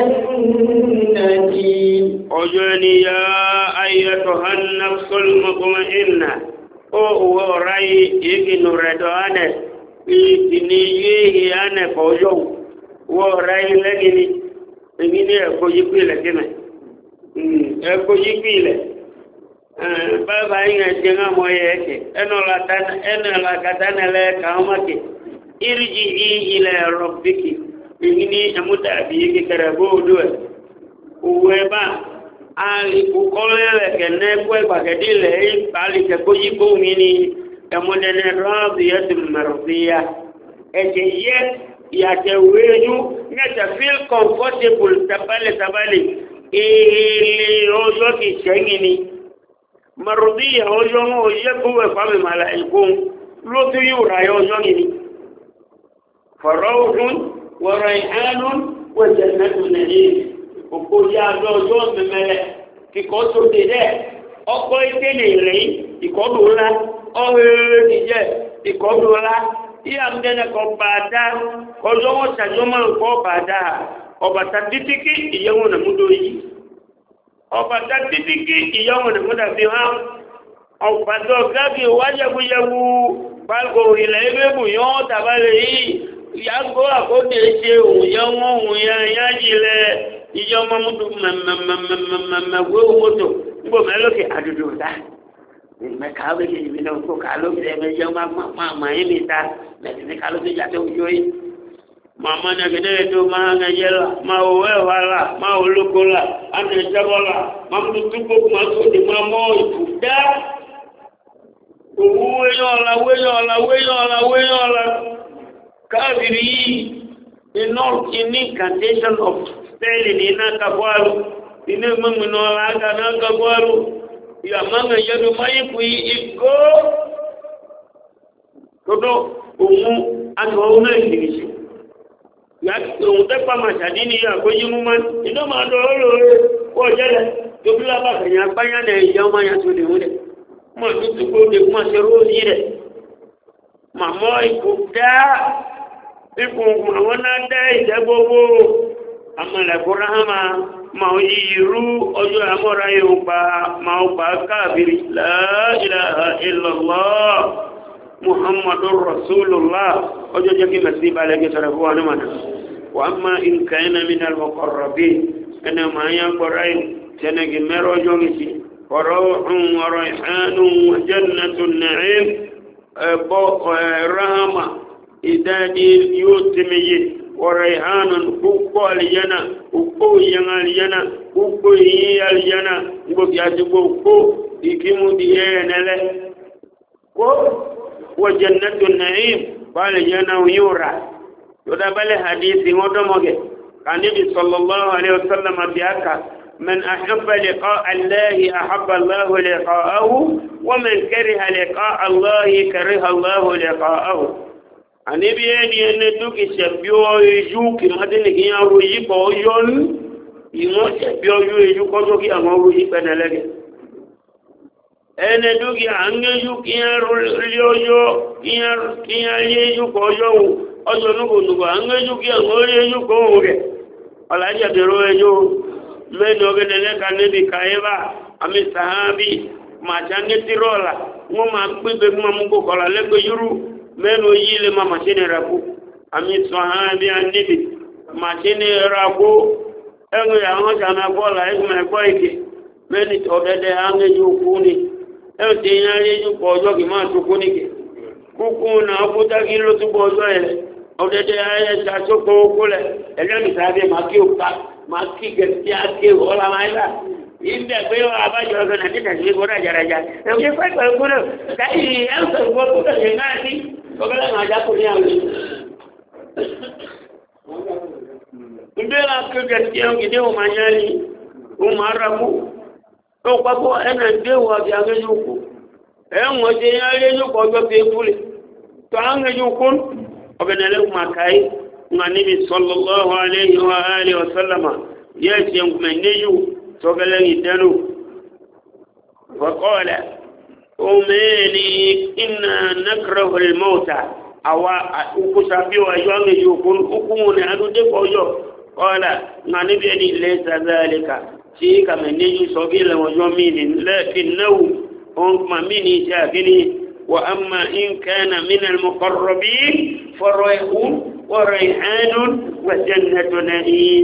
جنتي أجوني يا أيتها النفس المطمئنة o rai iginu redone itini yehi ane kojo wo rai legini èmi ní ẹ̀kọ́ yí pé ilẹ̀ kíni ẹ̀kọ́ yí pé ilẹ̀ bàbá yín ẹ̀jẹ̀ ń mọ ẹ̀ ẹ̀kẹ́ ẹ̀nà làkàtà nílẹ̀ kàwọn mọ̀kẹ́ ìrìjì ilẹ̀ rọ̀bìkì èmi ní ẹ̀múta àbí kékeré bóòdù ẹ̀ òwò ẹ̀ bá alìkùkọ́lẹ̀ kẹ̀nẹ́ ẹ̀kọ́ ìgbàgẹ́dẹ́ ilẹ̀ alìkẹ́kọ́ yí pé omi ní ẹ̀múdẹ́nẹ́ rọ́ọ̀bì ẹ̀sìn mẹ̀rọ̀bìyà ẹ̀jẹ̀ yẹ ìyàtẹ̀wéjú nyẹ́tẹ̀ feel comfortable tabale èèlè ọjọ́ kì sẹ́yìn ni mẹ̀rọ̀bìyà ọjọ́ wọn ò yẹ kó wẹ̀ fámi màlà ìkóhun lótú yóò ráyọ ọjọ́ yìí ni fọ̀rọ̀ọ̀dún wọ̀rọ̀ ìhánún wọ̀jẹ̀ mẹ́tùnẹ̀lẹ́ òkú yá ọjọ́ mẹ́mẹ́lẹ̀ kíkọ́ tó dé dẹ́ ọkọ̀ ìkéde rẹ̀ ìkọ́dù ńlá ọ̀hẹ́rẹ́ nìjẹ́ ìkọ́dù ńlá ìyá mẹ́nẹ̀ kọ́ bàdá ọjọ́ wọn ṣàjọ́ máa ń kọ́ bàdá ọ̀bàtà títí ìyẹ́wò nàmúdó yìí ọ̀bàtà títí ìyẹ́wò nàmúdà fi hàn ọ̀bàtà ọ̀gáàbì wájẹ̀kúyẹ̀wò pàgọ́ ilẹ̀ ẹgbẹ́bù yọ́ tàbálẹ̀ yìí yàgò àkókè ṣe òun yẹn yájìlẹ̀ ìjọ mọ́múdù mẹ́mẹ́mẹ́mẹ́mẹ́mẹ́gbé mọ́tò nígbò mẹ́lókè àdúdò dá mẹ́ka wéjì ìbí náà kó kàlókè ẹ̀mẹ́jẹ́ máa yín mi ta mẹ́tìní kàlókè jáde òjò yìí màmá nàgẹ́dẹ́ tó máa ń ẹyẹ la máa wọ ẹ̀wà la máa wọ lóko la àmì ìjábọ̀ la mọ́múdù túbọ̀ máa tó di máa mọ́ ìtù dá òwú wéyọ̀ọ̀la káàbìrì yìí iní incantation of spelling iná kakwaru iná mọ́mìnà ọ̀làgà náà kakwaru ìyàmọ́mì yẹ́nu máyé fún ikó tótó òun àtọ̀ òun náà ìdìrìsì òun tẹ́pà màṣàdí ní àgbójí mú máa iná máa lọ lóore kó jẹ́lẹ̀ tó bí lábà kẹ̀yà gbáyà náà ìyá ọmọ yà tó lè wọ́n rẹ̀ mọ̀ tó tó kó lè mọ̀ ṣe róòyì rẹ̀ màmọ́ ikú dáa ikú àwọn náà dá ìjẹ́ gbogbo àmàlẹ̀kùnrin hàmà máa yí irú ọjọ́ àmọ́ra yóò pa máa pa káàbìrì la ilaha illallah muhammadur rasulullah ọjọ́ jẹ́ kí mẹ́sí balẹ̀ gẹ́ sọ̀rọ̀ fún wa ní mọ̀nà wà má nǹkan ẹ̀nà min al-muqarrabin ẹ̀nà máa yá gbọ́ra yìí tẹ́nẹ̀gì mẹ́rọ ọjọ́ gẹ̀ẹ́sì ọ̀rọ̀ ìhánú jannatun na'im ẹ̀bọ́ rahama ìdádi yóò tẹ́mẹ̀yẹ ọ̀rọ̀ ìhánà púpọ̀ àlìyànà púpọ̀ ìyẹn àlìyànà púpọ̀ ìyẹn àlìyànà gbogbo àti gbogbo ìkímú di ẹ̀ẹ́nẹ́lẹ́ kó wọ́n jannatu na'im bá àlìyànà yóò rà tó dábálẹ̀ hadithi wọ́n dọ́mọ̀gẹ̀ kàníbi sallallahu alaihi wasallam àti aka من أحب لقاء الله أحب الله لقاءه ومن كره لقاء الله كره الله لقاءه àníbi ẹni ẹni tó kì ṣẹ̀bí ọyọ́ kì máa dínì kí yán ro yípo ọyọ́ ní ìwọ́n ṣẹ̀bí ọyọ́ ẹjú kọ́jọ́ kí àwọn ro yí pẹ̀nẹ̀lẹ́gẹ̀ ẹni tó kì àńgẹ́jú kí yán rí ọyọ́ kí yán rí ẹjú kọ́ ọjọ́ nùgbònùgbò àńgẹ́jú kí àwọn rí ẹjú kọ́ òun rẹ̀ ọ̀làjẹ̀bẹ̀rọ ẹjọ́ mẹ́ni ọgẹ́dẹ̀lẹ́ka níbi kàyẹ́bà àmì sàhábì màjánẹ́tìrọ́ọ̀là wọ́n máa pípẹ́ fún amúgbò kọ̀lá lẹ́gbẹ̀ẹ́ yúrù mẹ́nu yí lè máa màṣínì rakú àmì sàhábì àníbì màṣínì rakú ẹgbẹ́ àwọn sàmì agbọ́ọ̀là ẹgbẹ́ ẹgbọ́ ìkè mẹ́ni ọ̀gẹ́dẹ̀ ángẹ́jú kú ni ẹ̀rù tí yẹn yéjú pọ̀ ọjọ́ kì máa tó kú nìkè kúkú náà kú dákí ló túbọ̀ ọjọ́ ẹ̀ ọ̀gẹ́dẹ̀ ayé ṣàtúkọ̀ okú lẹ̀ ẹlẹ́mì sábẹ́ máa kí òkúta máa kí gẹ̀ẹ́sì àké ọ̀la máa ń là ìgbẹ́ pé abájọ ọ̀gẹ́ náà nígbà tí kò náà jàràjà ẹ̀wọ̀n fẹ́ pẹ̀lú kúrò káyì ẹ̀sọ̀ ìwọ́ kúrò yẹn náà sí ọ̀gẹ́lẹ́ máa já kó ní àwọn ènìyàn. ìgbẹ́ náà kí gẹ̀ẹ́sì ẹ̀wọ̀n kìdí wọn máa yára ní wọn máa rà kú tó pápọ̀ ẹ̀nà ìgbé wọ àbí angẹ́jú kú ẹ̀wọ̀n ṣe yára yẹ́jú kọ́ ọjọ́ pé kúlẹ̀ tó angẹ́jú kú ọ̀gẹ́dẹ̀lẹ́ máa káyì nganibi sallallahu alayhi wa alihi wa sallama yace ngmeneju togalen idanu wa qala umeni inna nakrahu al-mauta awa ukusabi wa yange yukun ukumune adude koyo qala nganibi ni laysa zalika shi kameneju sogile wa mini lakinnahu mamini shakini wa amma in kana min al-muqarrabin farayhun وريحان وجنة نعيم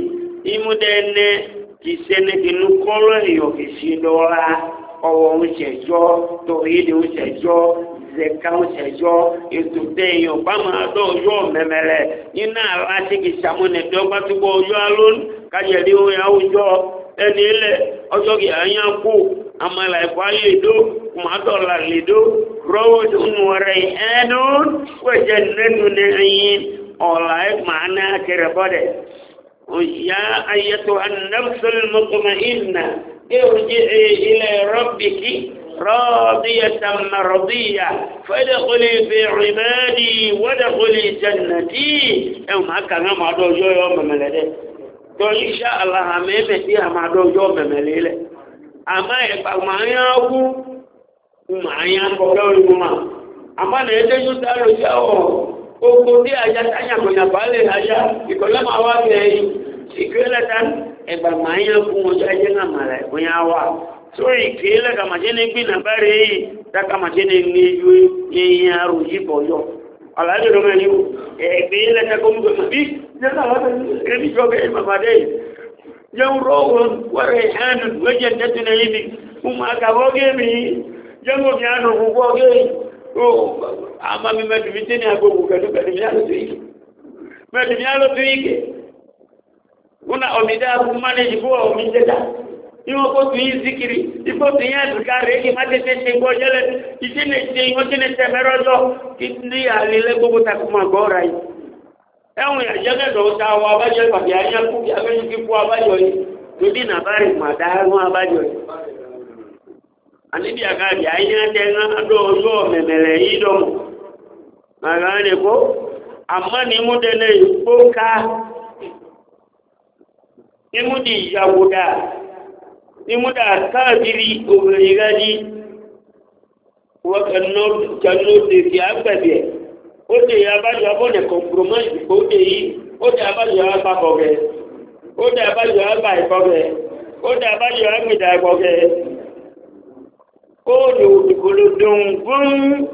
imudene kisene kinukolo yo kisidola owo unsejo tohidi unsejo zeka unsejo ituteyo bama do yo memele ina lati kisamune do batubo yo alun kajeli o ya ujo enile ojo ki ayanku amala ikwalido kumadola lido road unware enun wajannatu na'im olai mana kerebode يا أيتها النفس المطمئنة ارجعي إلى ربك راضية مرضية فادخلي في عبادي وادخلي جنتي يوم كان ما دو يوم ملده تو إن شاء الله ما بيتي ما دو يوم ملده أما يبقى ما يأكو ما يأكو ما أما نيجي يدارو جاو gbogbo bí ajá táyà kò yà balẹ̀ ajá ìkọlẹ́ máa wá bẹ̀ ìkéle tán ẹgbà máa yẹ fún ọjọ́ ajé náà màlẹ̀ ìpínyà wà tó ìkéle kàmàjẹ́ ní gbìn náà bá rẹ̀ yìí tákàmàjẹ́ ní ní ju yẹn arò yìí bọ̀ yọ ọ̀làdé ló mẹ́rin o ìkéle tẹ́kọ̀ ń gbẹ̀mọ̀ bí jẹ́nà wọ́n ẹbí jọ bẹ́ẹ̀ màmàdé jẹun rọ́wọ́n wọ́rẹ̀ hànú wẹ́jẹ̀ tẹ́tùnà yìí ni mo máa kàwọ́ gẹ́mi jẹun òbí àná gbogbo gẹ́mi ama mi medumite ni agogo kadu mialo tuike medumyalo tuike una omida kumane jibo omideda iwo ko tuizikiri ipo tuya dukare ki matete ngojele itine ngojele temerozo kitni alile gogo takuma gorai ewu ya jage do ta wa baje pa ya nya ku ya me ki ku abajo yi tudi na bari madaru abajo yi anibi akadi anya tenga do yo memele idomo magane ko amma ni mudene boka ni mudi yahuda ni muda kafiri obrigadi wa kanno de ki ababe o de abajo abone compromise ko de yi o de abajo aba koge o de abajo aba koge o de abajo amida koge o de ukolodongun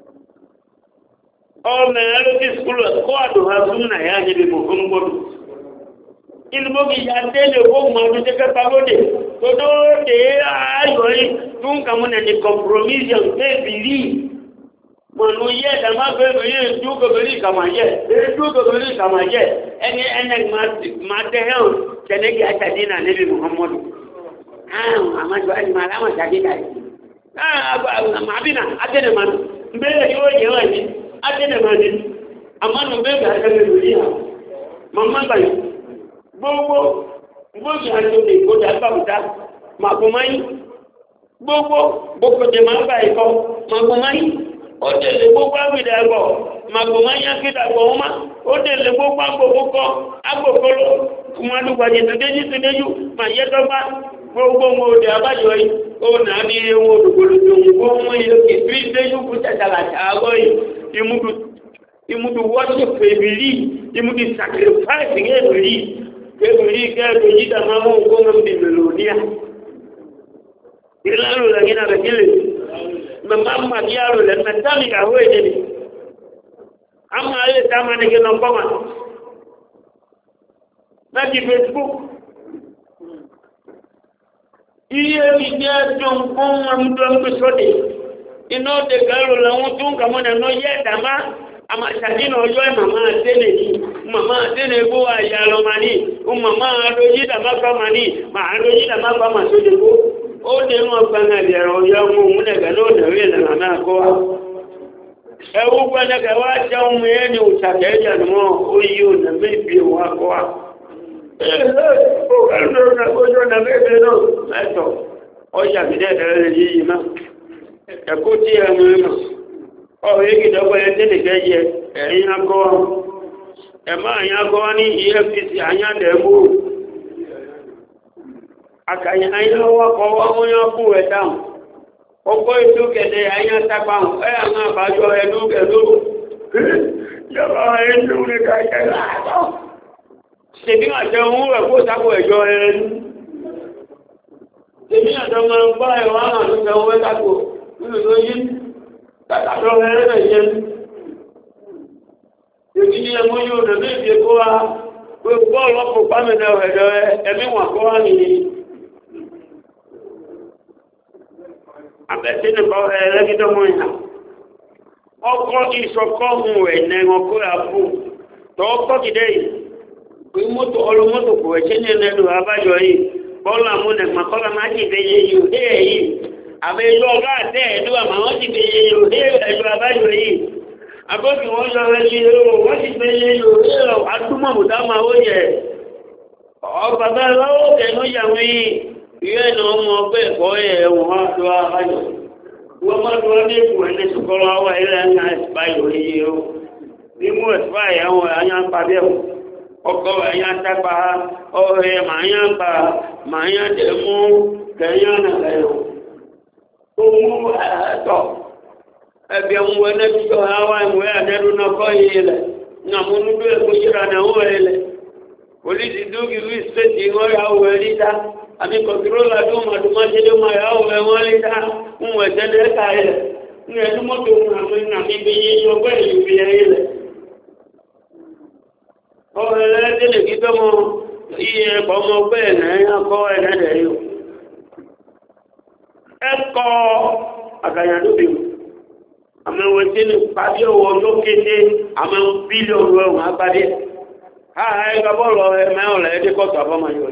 ọmọ ẹ̀rọ tí skúlù kọ́ àdùhà súnmọ̀ ẹ̀yà níbi mọ̀kúnmọ́dù inúbógi ya tẹ́lẹ̀ ogun ọdún tẹ́kẹ́ pàgódé tó tó tẹ́ ayọ̀ yìí tó ń kàmúnà ní compromission tẹ́bìlì mọ̀nú yẹ́ ẹ̀dàmá bẹ̀rẹ̀ yẹ́ dúkọ̀bẹ̀rẹ̀ kàmàjẹ́ ẹni ẹnẹ máa tẹ́hẹ́n tẹ́lẹ̀kì àtàdínà níbi mọ̀kúnmọ́dù àwọn àmájọ́ àjùmọ̀ aláwọ̀ adene mani amanu bebe akale dunia mama bayi gbogbo ajo de ko da babuta magumai gbogbo de ma bayi ko magumai o de le gbogbo awida go magumai akida go ma o de le gbogbo ko agbokolo kuma lu gbaje tudeju ma ye do ba gbogbo mo de abajo yi o na ni ewo dogolo gbogbo mo ye ki tudeju ku tatala ago yi imudu worship ebili imudu sacrifice ebili kẹ́ẹ̀kọ́ yíta máa mú ọgbọ́n mẹ́rin melodia ìlànà lẹ́yìnà rẹ̀ kílẹ̀ mẹ́mà màdí àrò lẹ́ mẹ́tàmì àwọ́ èdè ni a máa lè dáma ní kínà kọ́mà láti Facebook iye ìdí ẹjọ́ fún ọmọdé ń pèsè ọdẹ iná ọdẹ gẹ́rù lẹ́wọ́n tó ń kàmọ́ nẹ̀nà yẹ́ ẹ̀dàmá àmà ṣàdínà ọjọ́ ìmàmá àtẹ́lẹ̀ yìí màmá àtẹ́lẹ̀ gbó àyà lọ́mà ní màmá àdójídàmáfàmà ní màá àdójídàmáfàmà tó lè kó ó dé wọn gbáǹgà lẹ̀rọ ọjọ́ mú múnẹ̀gà náà dẹ̀rí ìlànà náà kọ́ wa ẹwú gbẹ́nẹ̀gà wá jẹ́ ohun ẹ̀ ní òṣàkẹ́ ìjànmọ́ ó yí ò nà mẹ́bí wa kọ́ wa ẹ̀kọ́ tí ẹ̀mù ẹ̀mù ọ̀rọ̀ ìgbìdọ̀gbọ̀ ẹ̀tẹ́lẹ̀ gẹ́yẹ ẹ̀yìn akọ́ ẹ̀mọ́ àyìn akọ́ ní efcc àyàndẹ̀mú àkàyìn àyìnlọ́wọ́kọ́ wọ́n yán kú ẹ̀dáhùn ọkọ̀ ìdúkẹ̀dẹ̀ àyàntàpáhùn ẹ̀ àwọn àbájọ ẹ̀dúkẹ̀dú yọ̀rọ̀ ẹ̀dúkẹ̀dẹ̀ ṣèbí àtẹ̀hún ẹ̀kọ́ sápò ẹ̀jọ́ ẹ̀rẹ́nu ṣèbí àtẹ̀hún ẹ̀kọ́ ẹ̀wọ̀n àwọn àtẹ̀hún ẹ̀sápò nínú lóyún tàtàtọ̀ ẹ̀rẹ́ ẹ̀yẹn ṣèbí ní ẹmọ yóò nà méjì ẹ̀kọ́ wa gbogbo ọlọ́pọ̀ pàmìnà ẹ̀dọ̀ ẹ̀mí wọn kọ́ wá nìyí abẹ́sí nìkan ẹlẹ́gídọ́mọ́ ìhà ọkọ̀ ìṣọ̀kọ́ ohun ẹ̀nà ọkọ̀ àpò tọ́ọ̀kọ́ kìdẹ́ yìí pé mọ́tò ọlọ́mọ́tò kò ẹ̀ṣẹ́ ní ẹlẹ́dọ̀ abájọ yìí bọ́ọ̀lù àmúnẹ̀gbà kọ́lá má ti fẹ́ yẹ yìí òhé yìí àbẹ́ ìlú ọgá àtẹ́ ẹ̀dọ́ àmà wọ́n ti fẹ́ yẹ yìí òhé ẹ̀dọ̀ abájọ yìí abọ́kì wọ́n lọ rẹ̀ yìí wọ́n ti fẹ́ yẹ yìí òhé àtúmọ̀ mùtámà ó yẹ ọ̀bàbá lọ́wọ́ kẹ́nu yàwó yìí ìyẹn ní ọmọ ọgbẹ́ ẹ̀kọ́ yẹ wọ́n á tó abájọ wọ́n má tó ní ìkù ẹni sùkọ́rọ̀ àwọ̀ ilẹ̀ ẹ̀ka ẹ̀sìpáyò yìí ó ní mú ẹ̀sìpáyò àwọn ẹ̀yà ń padà ọkọ̀ ẹ̀yà ń tápa ọ̀rẹ́ màáyà ń pa màáyà tẹ̀ mú kẹ̀yà nàlẹ́yò tó mú ẹ̀ẹ́tọ̀ ẹ̀bí ẹ̀mú ẹ̀nẹ́ tó àwọn ìwé àdẹ́dúnà kọ́ yìí lẹ̀ ní àmúnúdó ẹ̀kọ́ yíra náà wọ́n ẹ̀ lẹ̀ polisi dúkì lùí stéètì wọ́n yà wọ̀ ẹ̀ lídá àmì kọ̀tùrọ́là tó màdùmáṣẹ́dé máa yà wọ̀ ẹ̀ wọ́n lídá ń wọ̀ ẹ̀tẹ́lẹ̀ ẹ̀ka ẹ̀ ní ẹ̀dúnmọ́tò nàmì bí yé ọgbẹ́ ìlú bí ẹ̀ lẹ̀ ọ̀rẹ́ lẹ́dẹ̀lẹ̀ kí tọ́mọ iye ẹ̀kọ́ ọmọ ọgbẹ́ ẹ̀nà kọ́ ẹ̀nẹ́dẹ̀ yóò ẹ̀kọ́ àgàyàdóbi àmẹ́wẹ̀ tí ní pàdé owó tó kéde àmẹ́ bílíọ̀nù ẹ̀wọ̀n agbádé ààrẹ ẹgbàbọ́ọ̀lọ́ ẹ̀mẹ́ ọ̀lẹ́ ẹ̀dẹ́kọ̀tọ̀ àbọ́mayọ̀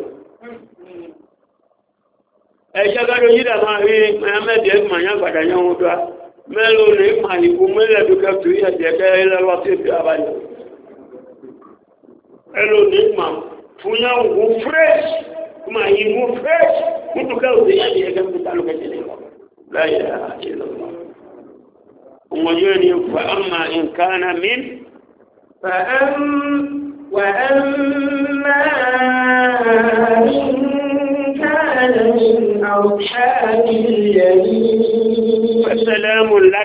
ẹ̀ṣẹ́ gádó yídà máa rí mẹ́mẹ́dẹ̀ ẹ̀kùn àyà gbàdà yẹn wọn dọ́a mẹ́lò lè máa ìkú mẹ́lẹ̀dúkẹ́ tó yẹ̀dẹ̀kẹ́ ẹlẹ́lọ́tí àbáyọ̀ ẹlò ní ma fúnyá wù fresh ma yí wù fresh kútù ká òsè yá ni ẹgbẹ́ mẹ́ta ló kẹ́kẹ́ nílọ láyé àìlọ́ ọmọ yóò ní fa amma nǹkan min وأما إن كان من أصحاب اليمين فسلام لك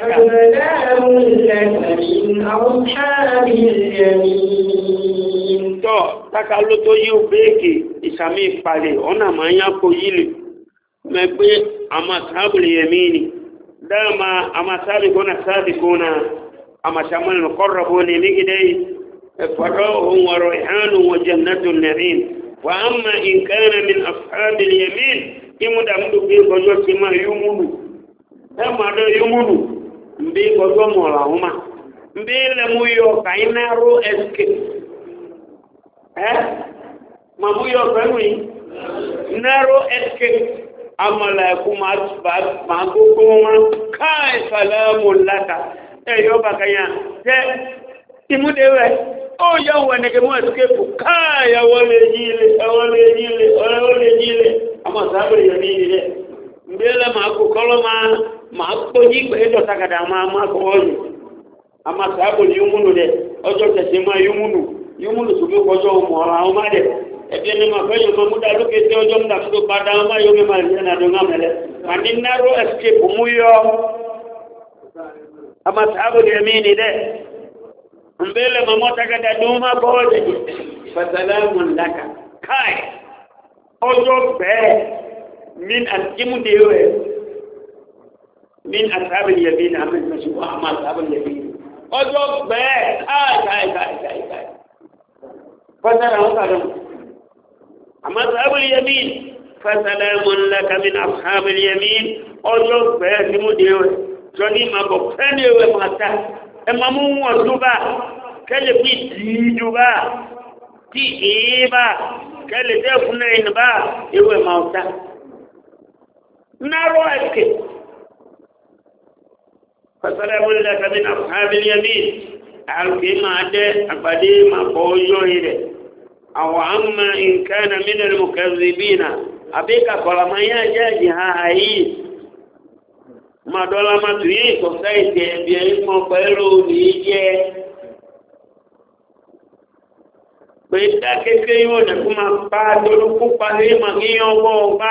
من أصحاب اليمين tó taka ló tó yí òbéèkì ìsàmì ìpàdé ọ̀nà máa ń yá kó yí lè mẹ́ pé àmà sábìlì yẹmí ni dáàmà àmà sábìkónà àmà sàmúlò kọ́rọ̀bù ní nígidẹ́ ẹ̀fọ́dọ̀ ohun ọ̀rọ̀ ìhánu wọ jannatu na'im wà á mà ìkànnà min sábìlì yẹmí ìmúdàmúdù bí kọjọ́ sí máa yúmúlù ẹ̀ máa dọ̀ yúmúlù mbí kọjọ́ mọ̀rọ̀ àwọn máa mbí lẹ́mú yọ kàínáró ẹ̀sìkè mamu yọ pẹ̀lú yìí narrow escape amalaku ma gbogbo wọn káì salamu laka yọ bàkàyà tẹ́ ìmúdéwẹ̀ ó yọ wọn ní kí mú escape káì ẹwọ́ lè jílé àmọ́ sábẹ̀ yọ ní ilẹ̀ mbẹ́lẹ̀ ma kò kọ́lọ́ ma kó yí pé dọ̀takàdà ma kọ́ ọ̀yọ̀ àmọ́ sábẹ̀ yọ múnú dẹ ọjọ́ tẹ̀sí ma yọ múnú yóò sókè kọjọ́ ọmọ ọ̀rọ̀ àwọn máa dẹ̀ ẹ̀bí ẹni máa fẹ́ yóò máa múdà lókè tí ọjọ́ múdà tó padà wọn máa yóò máa rí ẹ̀nà àdó ńlámẹ́lẹ́ àní narrow escape mú yọ àmà sábò ní ẹ̀mí ni dẹ̀ mbẹ́lẹ̀ mọ́mọ́ takàdá tó máa bọ́ ọ̀dẹ̀ fasalamu laka káì ọjọ́ bẹ́ẹ̀ min àtìmúdé rẹ̀ min àsábò yẹ̀mí ní àmì ìmọ̀síwọ́ àmà sábò yẹ̀mí ọjọ́ bẹ́ẹ̀ káì فسلام أما أصحاب اليمين فسلام لك من أصحاب اليمين أجل فاسم ديو سني ما بفني وماتا أما مو وزبا كل في تيجبا تيجبا كل تفنين با يو موتا نروك فسلام لك من أصحاب اليمين الكلمة أبدي ما بوجوه أو أما إن كان من المكذبين أبيك كلما يجي هاي ما دولا ما تري society بيعيش ما بيرو بيجي بيتا كيكيو نكما بادو كوبالي ما كيو بوبا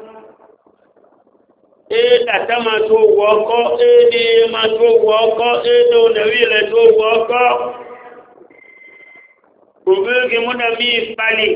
dàtà máa tó wọ ọkọ́ èdè máa tó wọ ọkọ́ èdè ònàrí ilẹ̀ tó wọ ọkọ́ òbíríkì múnà mí ìpalì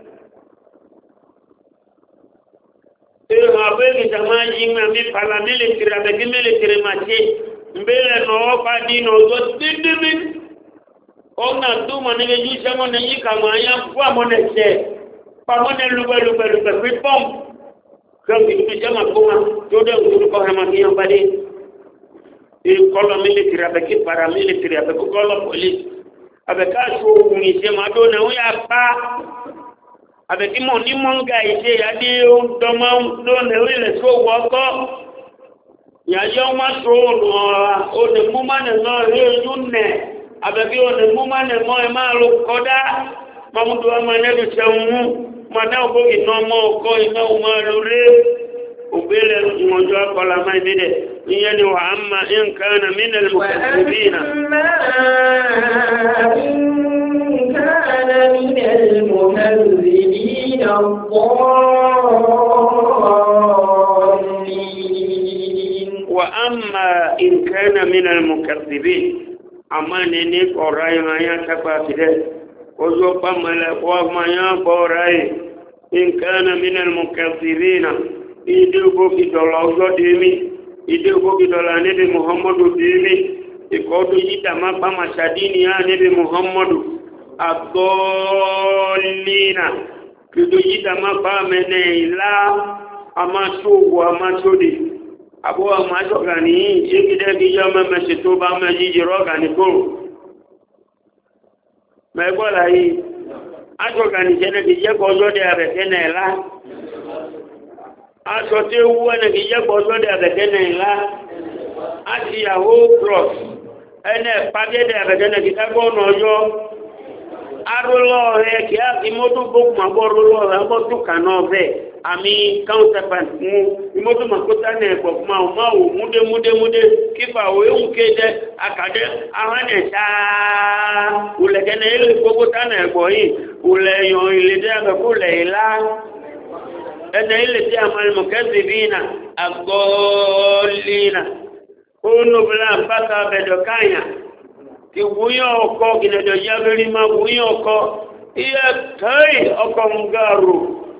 èrò àbẹ́rẹ̀ ìjàmá yìí máa mí pàlà mílìkìrì àbẹ̀kí mílìkìrì máa ṣe mbẹ́rẹ̀ náà pàdé náà tó dídímí ona duma ne ju semo ne yi kama ya kwa mone che pa mone lube pe pom kan bi jama ko ma to de ko ha ma ki bade e kolo military abeki paramilitary abeki kolo police abeka so mi se ma do na ya pa abeki mo ni monga ise ya de o do ma do ne o le so wo ko ya yo ma so no o ne mu ma ne no re yunne abeki o ne mu ma ne mo e ma lo koda ma mu do ma ne do se mu ma na o bo ino mo ko ina o ma lo re o bele mo jo ko la mai bide يعني وأما إن كان من المكذبين وأما إن كان من المكذبين أما نني قرأي ما يتبع كده وزوبا ملكوا ما يقرأي إن كان من المكذبين يدوبوا في دولة ديمي ide gogi dola nebe muhammadu dini ikodu yita mapa masadini ya nebe muhammadu agolina kidu yita mapa mene ila amasugu amasudi abu amasogani ikide kijama mesituba mejijirogani kuru mebola hii asogani jene kijeko zode abekene ila aṣọ tí ó wú ẹnì kìí jẹ́pọ̀ sọ́dẹ̀ àbẹ̀kẹ́nẹ̀ ńlá àti ìyàwó cross ẹnì pàdédé àbẹ̀kẹ́nẹ̀ kìí dágbọ́nà ọjọ́ arúlọ́ rẹ̀ kìí àti mọ́tò gbókùn àbọ̀rúlọ́ rẹ̀ mọ́tò kàná ọ̀fẹ́ àmì counterpart mú mọ́tò màkútà ní ẹ̀pọ̀ fún àwọn máwò múdémúdémúdé kífà òun kéde àkàdé ahọ́nẹ̀ sáá ulẹ̀kẹ́nẹ̀ ilé gbogbo tánà ẹ̀pọ̀ yìí ulẹ̀yàn ìlédé àbẹ̀kú lẹ̀yìnlá ẹnẹ ilé tí a máa mọ̀kẹ́sì bí iná àgọ́ọ̀lìnà oónúbìlá bákà bẹ̀dọ̀ káyà kí wúyàn ọkọ̀ gìnàjọ̀ yábẹ́rí máa wúyàn ọkọ̀ iye tẹ́rì ọkọ̀ ń gáàrò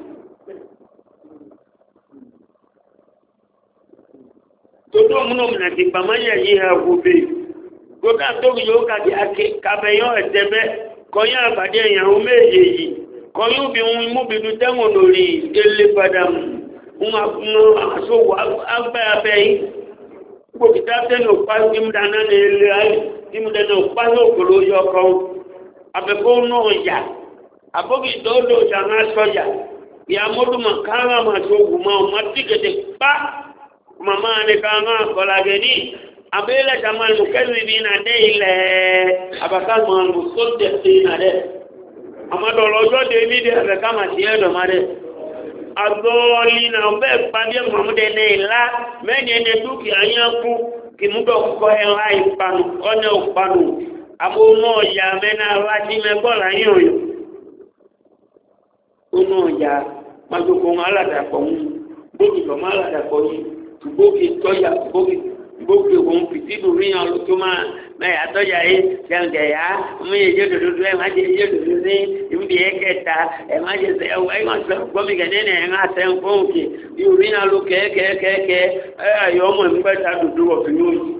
tó tó múnà mìnà ti pàmáyà yìí ha gòbè kódà tóbi yóò kàbí kàbẹ̀yàn ẹ̀tẹ́bẹ́ kọyán àbàdé ìyàwó méje yìí kọyún bí wọn mú bí dúdẹ́wọ̀n lórí ilé padà mú àṣòwò agbẹ́ abẹ́ yìí gbòkìtà tẹ́lẹ̀ òpá tí mú dáná ní ilé ayé tí mú dáná òpá ní òkòrò yọ kan abẹ́kọ́ náà yà àbókì dọ́dọ̀ ìdáná sọ́jà ìyàmọ́dúnmọ̀ káàrà máa ṣòwò máa ọmọ tíkẹ̀tẹ̀ pa màmá ní káàrà kọlàgẹ̀ ní abẹ́lẹ̀ tàmàlù kẹ́lù ibi ìnàdẹ́ ilẹ̀ àbàkà màlù sọ́jà sí ìnàdẹ́ amadọ̀lọ́ ọjọ́ dèbí dẹ̀ ẹ̀fẹ̀ ká máa ti ẹ̀dọ̀ máa dẹ̀ agbọ́ọ̀lì náà bẹ́ẹ̀ pàdé mọ̀múdẹ̀ ní ìlà mẹ́ni ẹni dúkìá yẹn kú kì mú bọ̀ kọ́ ẹ̀rá ìpanu ọ̀nà òpanu àbónú ọ̀yà mẹ́nà alájí mẹ́gbọ́lá yín òyò onú ọ̀yà májòkó wọn aládàpọ̀ wọn gbókì tọ́ máa aládàpọ̀ yìí gbókì tọ́yà gbókì òun fìtìlù ríyàn ló tó máa mẹ́yà tọ́jà yìí ṣẹ̀ǹkẹ̀ yá ọmọ yẹn jẹ́ dòdòdó ẹ̀ má jẹ́ jẹ́ dòdòdó ní ìmúdi ẹ̀ kẹta ẹ̀ má jẹ́ sẹ́ ẹ̀ má sọ gbọ́mìkẹ́ ní ẹ̀ ń sẹ́ ń fún òkè ìròyìn náà ló kẹ́kẹ́kẹ́kẹ́ ẹ̀ ayọ̀ ọmọ ìmúgbẹ́ta dòdò ọ̀fìn yóò yìí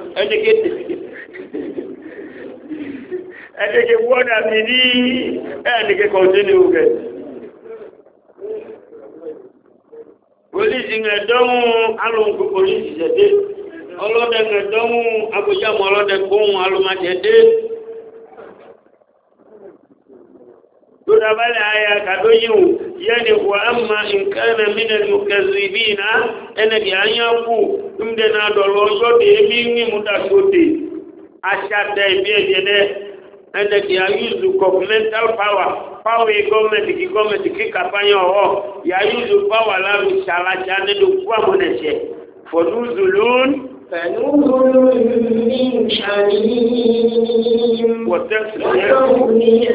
ẹ̀ẹ́dẹ́gẹ́ wọ́dà mi ní ẹ̀ẹ́dẹ́gẹ́ kọ̀ọ̀tẹ́lẹ̀ òkè polisi ń ẹ̀dọ́mú alùpùpù polisi ṣẹ̀dẹ́ ọlọ́dẹ ń ẹ̀dọ́mú agbójámọ́ ọlọ́dẹ gbóhùn alùmájẹ̀dẹ́ tó dábàlẹ̀ ayà kàdóyìnwó yẹ́nì wà á ma nǹkan mínú kẹsìrì náà ẹnẹ̀kì anyákù ńdẹ̀nà dọ̀lọ́ ọjọ́dẹ̀ èmi ní múdàsódè aṣáàtẹ̀ ìbí ẹ̀jẹ̀dẹ́ ẹnẹ̀kì ayúzù governmental power gọ́ọ̀mẹ̀ntì kí kàpáyà ọ̀họ́ yàyúzù power láàrú ṣàlàjá nínú kwàmùnẹ̀ṣẹ̀ fọ̀nùzùlùún من حميم وتصلية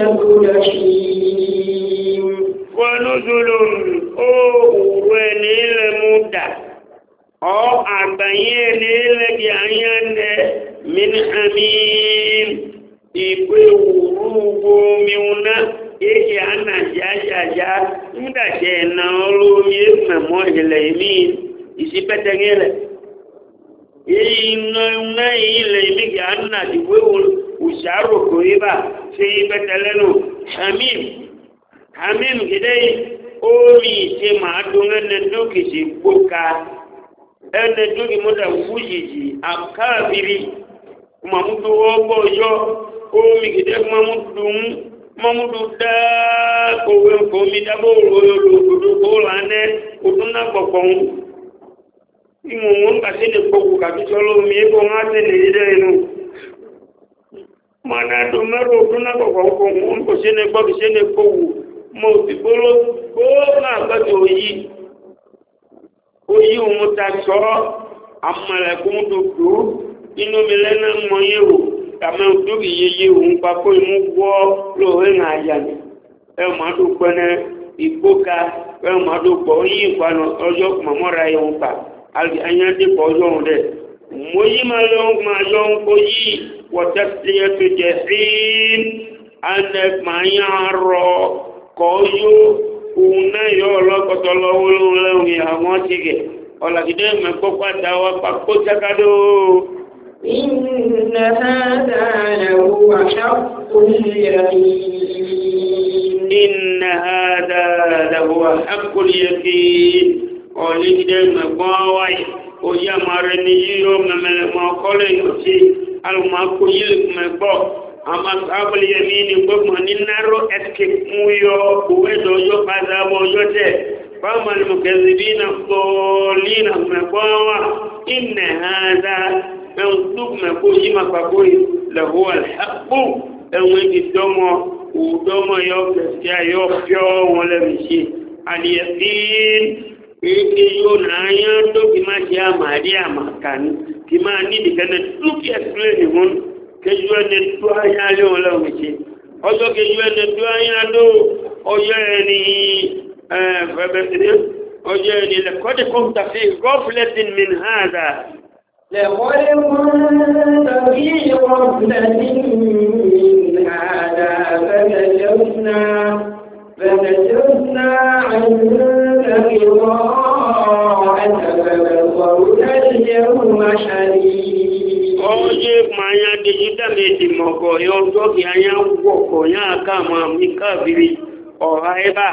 جحيم ونزل أوه للمدة أو أبين للجعيان من حميم ìpéwòrúgbò miuna èyí àná jájájá múdàṣẹ́ ẹ̀nà olómi mẹ̀mọ́ ìlẹ̀ ìmí ìsípẹ́tẹ́gẹ́lẹ̀ iná ilẹ̀ ìmìgì àná ìwé òṣàrò kò rí bá ṣe ibẹ̀tẹ̀lẹ́nu hamim gidẹ́ orí ìṣe máa dún ẹni dókìsì gbóka ẹni dókì mọ́dà fújìjì àkáàbìrì mamudu ọgbọ́ yọ omi gidẹ́ mamudu dáa kòwé kòmí dábò òdòdó kó lánẹ́ òdúnnà gbọ̀gbọ̀n ìwọ̀n kàṣẹ́ lè kókù kàbíṣọ́ lómi ẹgbọ́ wọn á tẹ̀lé ìdẹ́ inú mana do mẹ́rọ òdúnnà gbọ̀gbọ̀n kò wọ́n kò ṣe lè gbọ́ bí ṣe lè kókù mọ́ òbígbóló gbóòmà gbọ́dọ̀ oyi òun ta sọ amọ̀lẹ̀kùn dòdò inú mi lẹ́nà mọ́ yẹ̀wò kàmẹ́ òdúrì yeye òun papọ̀ ìmú gbọ́ lóòrè ń àyà ni ẹ máa dó pẹ́nẹ́ ìgbóka ẹ máa dó pọ̀ yí ìpanu ọjọ́ mọ̀mọ́ra yẹn pa anyadé pọ̀ ọjọ́ òun dẹ̀ mo yí máa yọ ń kó yí wọ́tẹ́ tiẹ̀ tó jẹ́ fín alẹ́ máa yá rọ kọ́ yó òun náà yọ ọlọ́kọ̀tọ̀ lọ́wọ́ lóhùn àwọn tìgẹ̀ ọ̀làgídé mẹ́kọ́ pàtà wá pàkó jákàdó. إن هذا لهو حق اليقين إن هذا لهو حق اليقين ọ̀lẹ́gídé mẹ́kọ́ wáyé oyá màrẹ́ ní yíyọ mẹ́mẹ́lẹ́ mọ́ ọkọ́lẹ̀ yóò ṣe alùmọ́kò yìí mẹ́kọ́ àmà sábàlì yẹmí ni gbọ́gbọ́n ní narrow escape mú yọ òwe dọ́jọ́ pàdánù ọjọ́ tẹ̀ fáwọn alùmọ̀kẹ́sìbí náà kọ́ọ̀lì náà mẹ́kọ́ wá ìnà hàdá ẹ̀hún dúk mẹ́kọ́ yìí máa pàkó yìí lẹ́hó àlẹ́kù ẹ̀hún ti dọ́mọ òdọ́mọ yọ kẹsì ayọ́ fíọ́ wọn lẹ́nu ṣe àlìyẹ̀fín èké yóò náà yán tó kì máa ṣe àmàdí àmàkàní kì máa ní ìdíkẹ́nẹ́ dúkì ẹ̀sìlẹ̀ wọn keju ẹni tó ayá lé wọn lẹ́wọ̀n ṣe ọjọ́ keju ẹni tó ayá ló ọjọ́ ẹni fẹ́bẹ̀sẹ̀ ọjọ́ ẹni lẹ́kọ́dí kọ́ńtà sí gọ́fìlẹ́tìn min hàdà لقد كنت في غفلة من هذا فكشفنا عنك غطاءك فبصرك اليوم حديد oye maya dejida meji moko yo to ki anya woko ya kama mi kafiri o haiba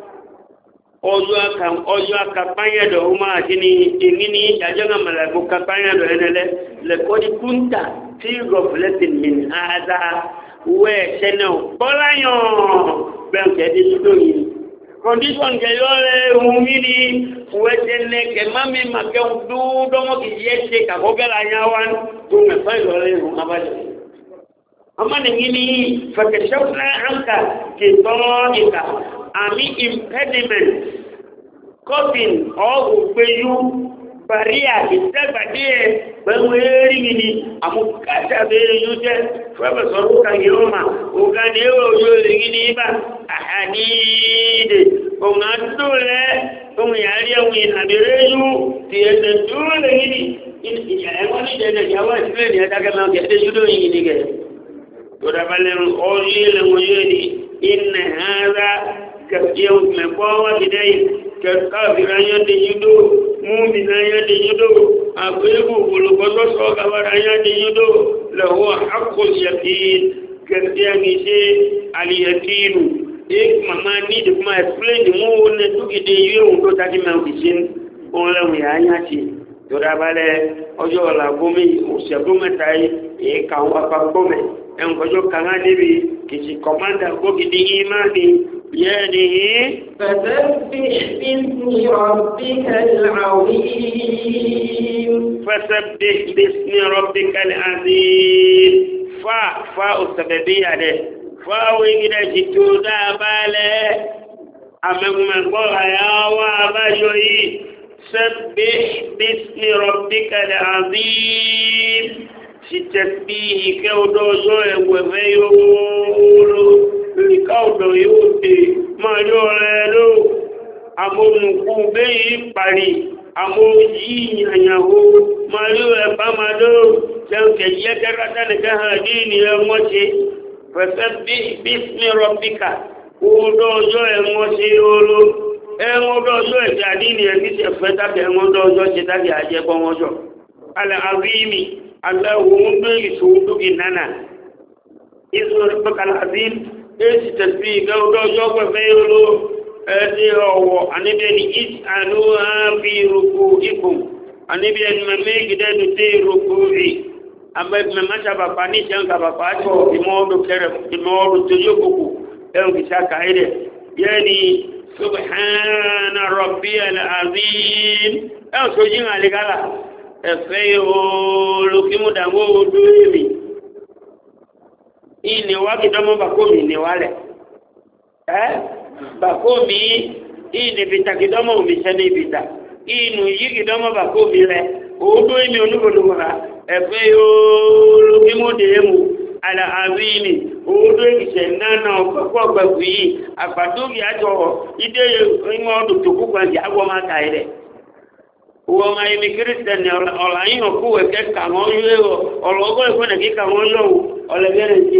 ojo aka panya do uma kini ingini jajanga malaku kapanya do enele le kodi kunta fi goflatin min hada we cheno bolayo ben ke di sudoyi condition ke yole humini wetene ke mami make du domo ki yete ka gogala nyawan tu me fa yole humabale amane ngini fakashafna anka ki toika ami impediment coping or upeyu barrier itabadie bamweri ngini amukata be yuje faba soruka yoma uganewo yole ngini ba ahadide ongadule onyalia ngina dereju tiende dule ngini ya ngoni dene yawa sile ni ataka na ngede judo ngini ge torabale oyele ngoyeni inna hadha kabiyo mekwa bidai kafira yande yudo mu'mina yande yudo abebu bulugoto so gabara yande yudo lahu haqqul yaqin kabiya ngi aliyaqinu ek mama ni de kuma explain mo ne tuki de yewu to taki ma bisin on la mu yanya ti torabale ojo la gomi o se gometai e kan wa pa gome en gojo kan adebi kisi commander go gidi imani يعني فسبح باسم ربك العظيم فسبح باسم ربك العظيم فاء السببية ده فاء ويجد جتودا بالي أمام من قرأ يا وابجوي سبح باسم ربك العظيم ستسبيه كودو زوي وفيولو ìkáọ̀dọ̀ yóò dé máa yọ rẹ̀ ló àmónùkú bẹ́yìí parí àmóyí ìyànyàwó máa yọ ẹ̀bá máa ló jẹ́ǹkẹ̀ yẹ́ kẹ́kẹ́kẹ́ nìkan hàn ní ìnìyàn wọ́n ṣe pẹ̀sẹ̀ bí ní rọ́bíkà ọdọ́ ọjọ́ ẹ̀wọ́n ṣe oró ẹ̀wọ́n ọjọ́ ẹ̀jẹ̀ àdínìyàn kí ṣe fẹ́ tàbí ẹ̀wọ́n ọjọ́ ṣe tàbí àjẹgbọ́n wọn jọ العظيم اللهم يسودك نانا اسم ربك العظيم ايش تسبيح قولوا يوم فيولو ادعوا انبيني اسألوها في ركوعكم انبيني مميك دادو تي ركوعي اما مما شابا فاني شانك بفاتو بموضو كرم بموضو تجوكوكو ايو كساكا ايدي يعني سبحان ربي العظيم ايو سوجين عليك الله لكي مدامو دويمي ini wakidomo bakomi ni wale bakomi ini vita kidomo umishani vita inu yikidomo bakomi le udoimi onugolugora efeyo lukimo demu ala azimi udoimi shenana kwa gbaguyi afadugi ajo ide imo dutuku kwa ndi agwo maka ile wọ́n máa yẹ kírísítẹ̀nì ọ̀làyìn òkú ẹ̀kẹ́ kàwọn yóò wọ ọ̀lọ́gọ́ ìfọ́nà kí kàwọn yóò ọ̀lẹ́gẹ́rẹ́ sí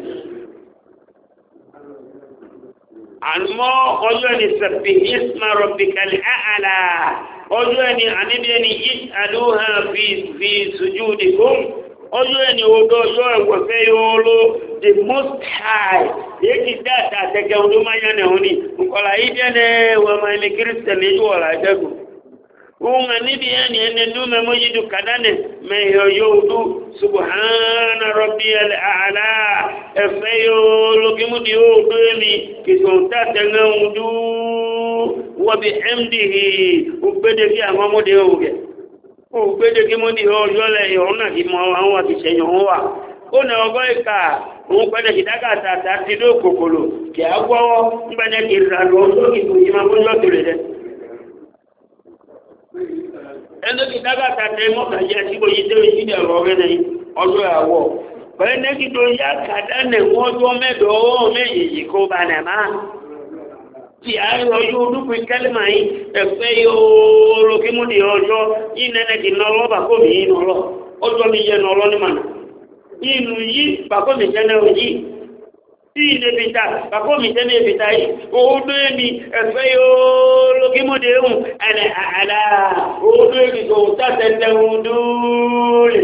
àmọ́ ọjọ́ ni sàbí isma rọ̀bìkàlì àhàlà ọjọ́ ni àníbíẹni ìṣàlúhà fi sùjúdì kún ọjọ́ ni odò ọjọ́ ẹ̀wọ̀fẹ́ yóò ló the most high èkì dáadáa tẹ́kẹ́ ọdún máa yánà òní nkọ̀lá ìdẹ́nẹ́ wọ́n máa yẹ kírísítẹ̀nì ìjọ ọ̀là ìdẹ́gùn unga nibi yani ene dume mojidu kadane meyo yudu subhana rabbiyal a'la efayo lukimudi yudu emi kisonta tengudu wa bihamdihi ubede ki amamode yuge ubede ki modi yole yona ki mo awon ti seyan wa ona ogoika un pede kidaka tata tido kokolo ki agwo nbane ki ralo so ki kujima mo lo tole ẹni tí dábàá tàbí mọ́kà jẹ́ síbò yìí tẹ́wé sídẹ̀ ọ̀rọ̀ rẹ̀ ọjọ́ àwọ̀ pẹ̀lú kí tó yá kàdá nẹ̀ wọ́n tó mẹ́dọ̀ ọwọ́ méjèèjì kó bá nẹ̀ máa tí a yọ yóò dúpin kẹ́lìmà yìí ẹ̀fẹ́ yóò lókè mú di ọjọ́ yìí nẹ́nẹ́ kì ná ọlọ́ bàkómi yìí nọ́lọ́ ọjọ́ mi yẹ nọ́lọ́ ní mànà inú yìí bàkómi jẹ́ náà yìí tí ìdèbìtà bàkómi jẹ́ ní ìbìtà yìí òódó èmi ẹ̀fẹ́ yóò lókè mú di ehùn ẹ̀nẹ̀ àlà òódó èmi kò tàtẹ̀tẹ̀ òdúrè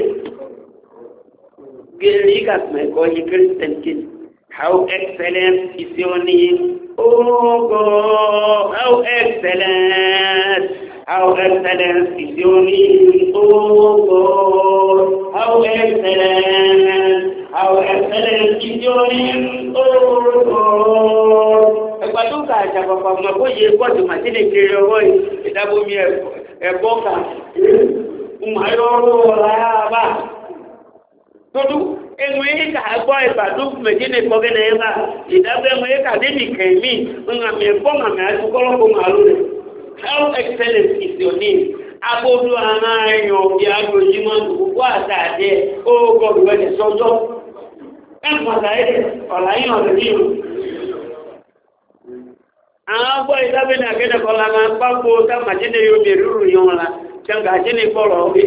gẹ̀rẹ́ yìí kàtùmẹ̀kọ́ yìí Christian kid how excellent is your name oh God how excellent is your name oh God how excellent is your name oh God ẹgbàdúkà àjàpàpà ọmọ bó yẹ pọ́tù màtílẹ̀ kiri ọwọ́ ìdábòmí ẹ̀bọ́kà ìmọ̀-ayọ́rọ̀ ọ̀láyàbá tódú ẹnu ẹ̀ka àgbọ́ ìbàdó mẹ̀jìnlẹ̀ kọ́gẹ́nẹ̀ ẹ̀bá ìdábẹ̀mọ̀ ẹ̀ka débì kẹ̀mí ńgbàmì ẹ̀bọ́ màmì àtúkọ́lọ́kọ́ màálù rẹ̀ how excellent is your name abodu àwọn èèyàn bí agbójúmọ́ gbogbo àtàdé ó gọ́ọ̀dù wẹ́lẹ̀ sọ́jọ́ ẹ̀kùnmọ̀ta ẹ̀dẹ̀ ọ̀láyìn ọ̀rẹ́ yìí àwọn agbọ́ ìdábẹ̀lẹ̀ àgẹ́dẹ̀kọ́lá máa pápó tá màjẹ́dẹ̀ yóò bèèrè rúrù yọ́n la ṣẹ́ngà àjẹ́lẹ̀ kọ́lọ̀ ọ̀gbẹ́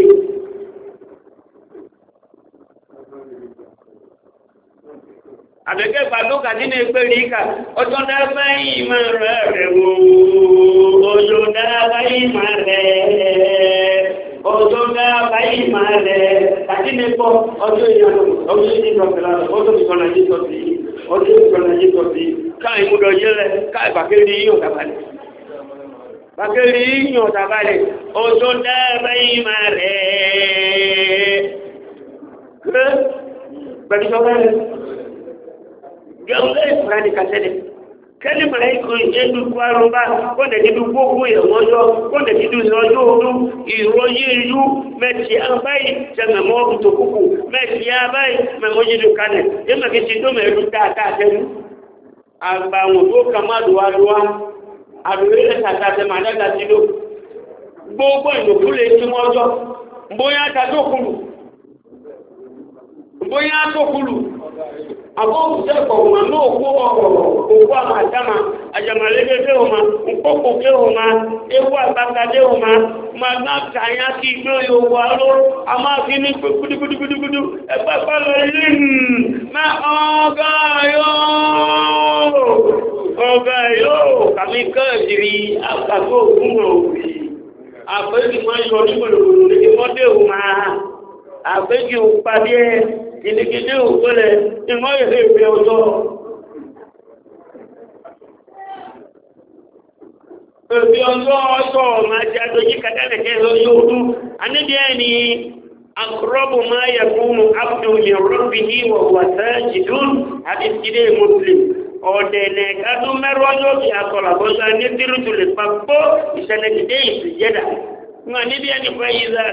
àbẹ̀kẹ́ pàdó kàdínà ẹgbẹ́ rí ká ọjọ́ dábá ìmọ̀ rẹ̀ wò ọjọ́ dábá ìmọ̀ rẹ̀ ọjọ́ dábá ìmọ̀ rẹ̀ kàdínà ẹgbọ́ ọjọ́ ìyànà ọjọ́ ìjọba ọjọ́ ìjọba ọjọ́ ìjọba káà ìmúdọ̀ yẹ́lẹ̀ káà bàkẹ́rí yíò tàbálẹ̀ bàkẹ́rí yíò tàbálẹ̀ ọjọ́ dábá ìmọ̀ rẹ̀ pẹ̀lú gẹ́gẹ́ ìfúrání kàtẹ́lẹ̀ kẹ́lì mẹ́láìkò ìjẹ́dù kwárọ̀bá kọ́nà dídú gbogbo ìrọ̀mọ́jọ́ kọ́nà dídú ìrọ̀jọ́ orú ìrọ̀yí ìlú mẹ́tì àbáyì jẹ́mẹ̀mọ́ òtòkùkù mẹ́tì àbáyì mẹ́mọ́jídù kanẹ̀ yẹ́mẹ̀kì ti tó mẹ́rù tààtàtẹ́lú àgbàwọn tó kàmádùwádùwá àbúrẹ́lẹ̀ tààtàtẹ́ màdága ti ló gbogbo ìdòkú lè tí mọ́jọ́ bóyá tókùlù abóòkùsẹ́ kọ̀ọ̀mà náà kó ọ̀rọ̀ òkú àmàdámà àjàmàlẹ́gbẹ́ ọmọ nkókòkè ọmọ ewu àgbàkadé ọmọ máa tàyà sí igbó yòówó aló a máa fi ní gudugudugudugudu ẹgbẹ́ pẹ́lú ilé máa ọgá yóò kàmí kẹ́ẹ̀dìrí àgbàgbó òkú òwúrí àpẹẹrẹ máa yọ ní gbòdògbòdò lè mọ́dé ọmọ àgbéjì òpàdé gidigidi ògbólẹ̀ ìmọ̀ ìhè ìfẹ́ ọjọ́ èbí ọjọ́ máa jẹ́ àdójí kàtàlẹ̀kẹ́ lójú anídìí ẹni akọrọ́bù máa yẹ fún abdul rọ́bìhì wọ̀wọ̀ sáàjìdún àti sídé muslim ọ̀dẹ̀nẹ̀ kádùn mẹ́rọ ọjọ́ bí akọ̀làbọ́sá ní tírùtùlẹ̀ pàpọ̀ ìṣẹ̀lẹ̀kìdé ìsìjẹ́dà wọn níbi ẹni fẹ́ ìzà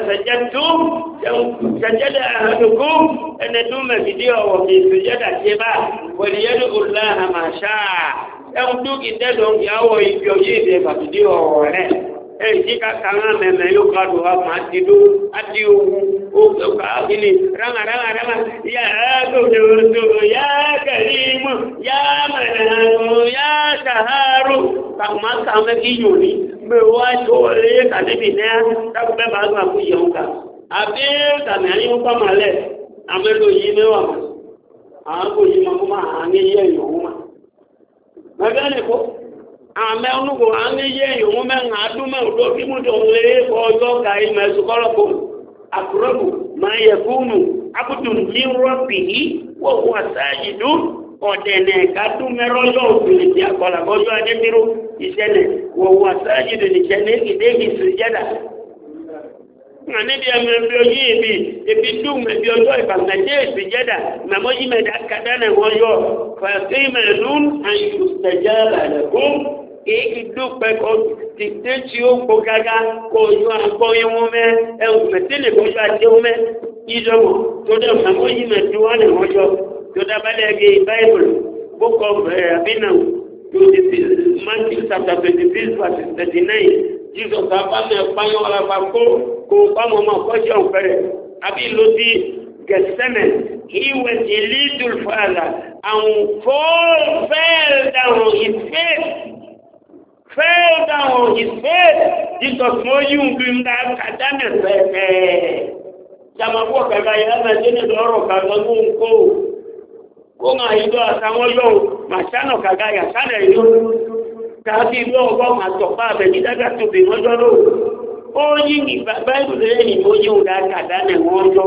sàjẹ́dà àdùkú ẹni tún mẹ́fìdí ọ̀wọ̀ bí ìsìjẹ́dà tí bá wẹ̀lẹ̀yẹ́dù ọ̀láhà máa ṣáà ẹ̀hùn dúkì tẹ́lọ̀ ìyàwó ìbí ọjọ́ ìdẹ̀ fàfìdí ọ̀wọ̀ rẹ̀ èyí tí kàkà ń mẹ́mẹ́ yóò kádù wá máa ti dó àti ogun ó kàákìní rámà yá gbòdòdó yá kẹrìmù yá mẹ́rẹ̀ẹ́rù yá sàárù kàkùmákà mẹ́kí yòó ní gbèwọ́ àjò orí kàdébì náà dákùnbẹ́ bá gbà fún ìyẹ̀wò ká àbí kàmì àyíwò pàmàlẹ̀ àmẹ́lò yìí mẹ́wàá mọ́ àwọn kò yí mọ́ fún máa ní yẹ́ ìyẹ̀wò mọ́ mẹ́bẹ́ kó àmẹ́ onúkò à ń yé ìhun mẹ́rin àdúmẹ́ òdó kí mú tó lè ọjọ́ ka ìmẹ̀ ṣùkọ́lọ́pọ̀ àkùrọ́bù máa yẹ fúnnù abúdùn ní rọ́bì yìí wọ́n àṣáàjìdú ọ̀dẹ̀nẹ̀ kádúmẹ́rọ́jọ́ òfin ti àkọlàbọ́jọ́ adébíró ìṣẹ̀lẹ̀ wọ́n àṣáàjìdú nìṣẹ̀lẹ̀ ìdéhì sùjẹ́dà níbi ẹ̀mẹ̀ bí ojú ìbí ebi dùn ẹbí ọjọ́ ìbàmẹ̀jẹ́ ìsìjẹ́dà mẹ́mọ́jí mẹ́ta kàdánà wọ́n yọ fàṣẹ mẹ́lún àyù tẹ̀jẹ́ àlẹ́kùn èyí dúpẹ́ kọ́ ti dé tí ó kó gágá kó yọ àgbọ̀ ìwọ̀n mẹ́ ẹ̀hùn mẹ́tẹ́lẹ̀ kó yọ àti ẹ̀hùn mẹ́ ìjọwọ́ tó dẹ̀ mẹ́mọ́jí mẹ́túwọ́ ni wọ́n yọ tó dábàlẹ̀ gé Bible book of Abinah Matthew chapter 26 verse 39 Jesus abámẹ́ ẹ̀páyọ́ ọlọ́pàá kó bámọ́ ọmọ ọkọ́jọ́ ọ̀fẹ́rẹ̀ àbí ló ti Gethsemane he went a little further and fell down on his face Jesus mọ́ yíò bí ń dá kàdánẹ̀ fẹ́fẹ́ jàmàbọ̀ kàkà yà mẹ́jẹ́ lọ́rọ̀ kàgbọ́n kó máa ìlú àtàwọn yóò màṣánà kàkà yà sánà ìlú káàkiri ìlú ọgbọ́n máa tọ̀pá àbẹ̀jí dágá tó bè wọ́n jọ́ lóò ó yí ní báyìí lẹ́yìn ó yí ń dá kàdánẹ̀ wọ́n jọ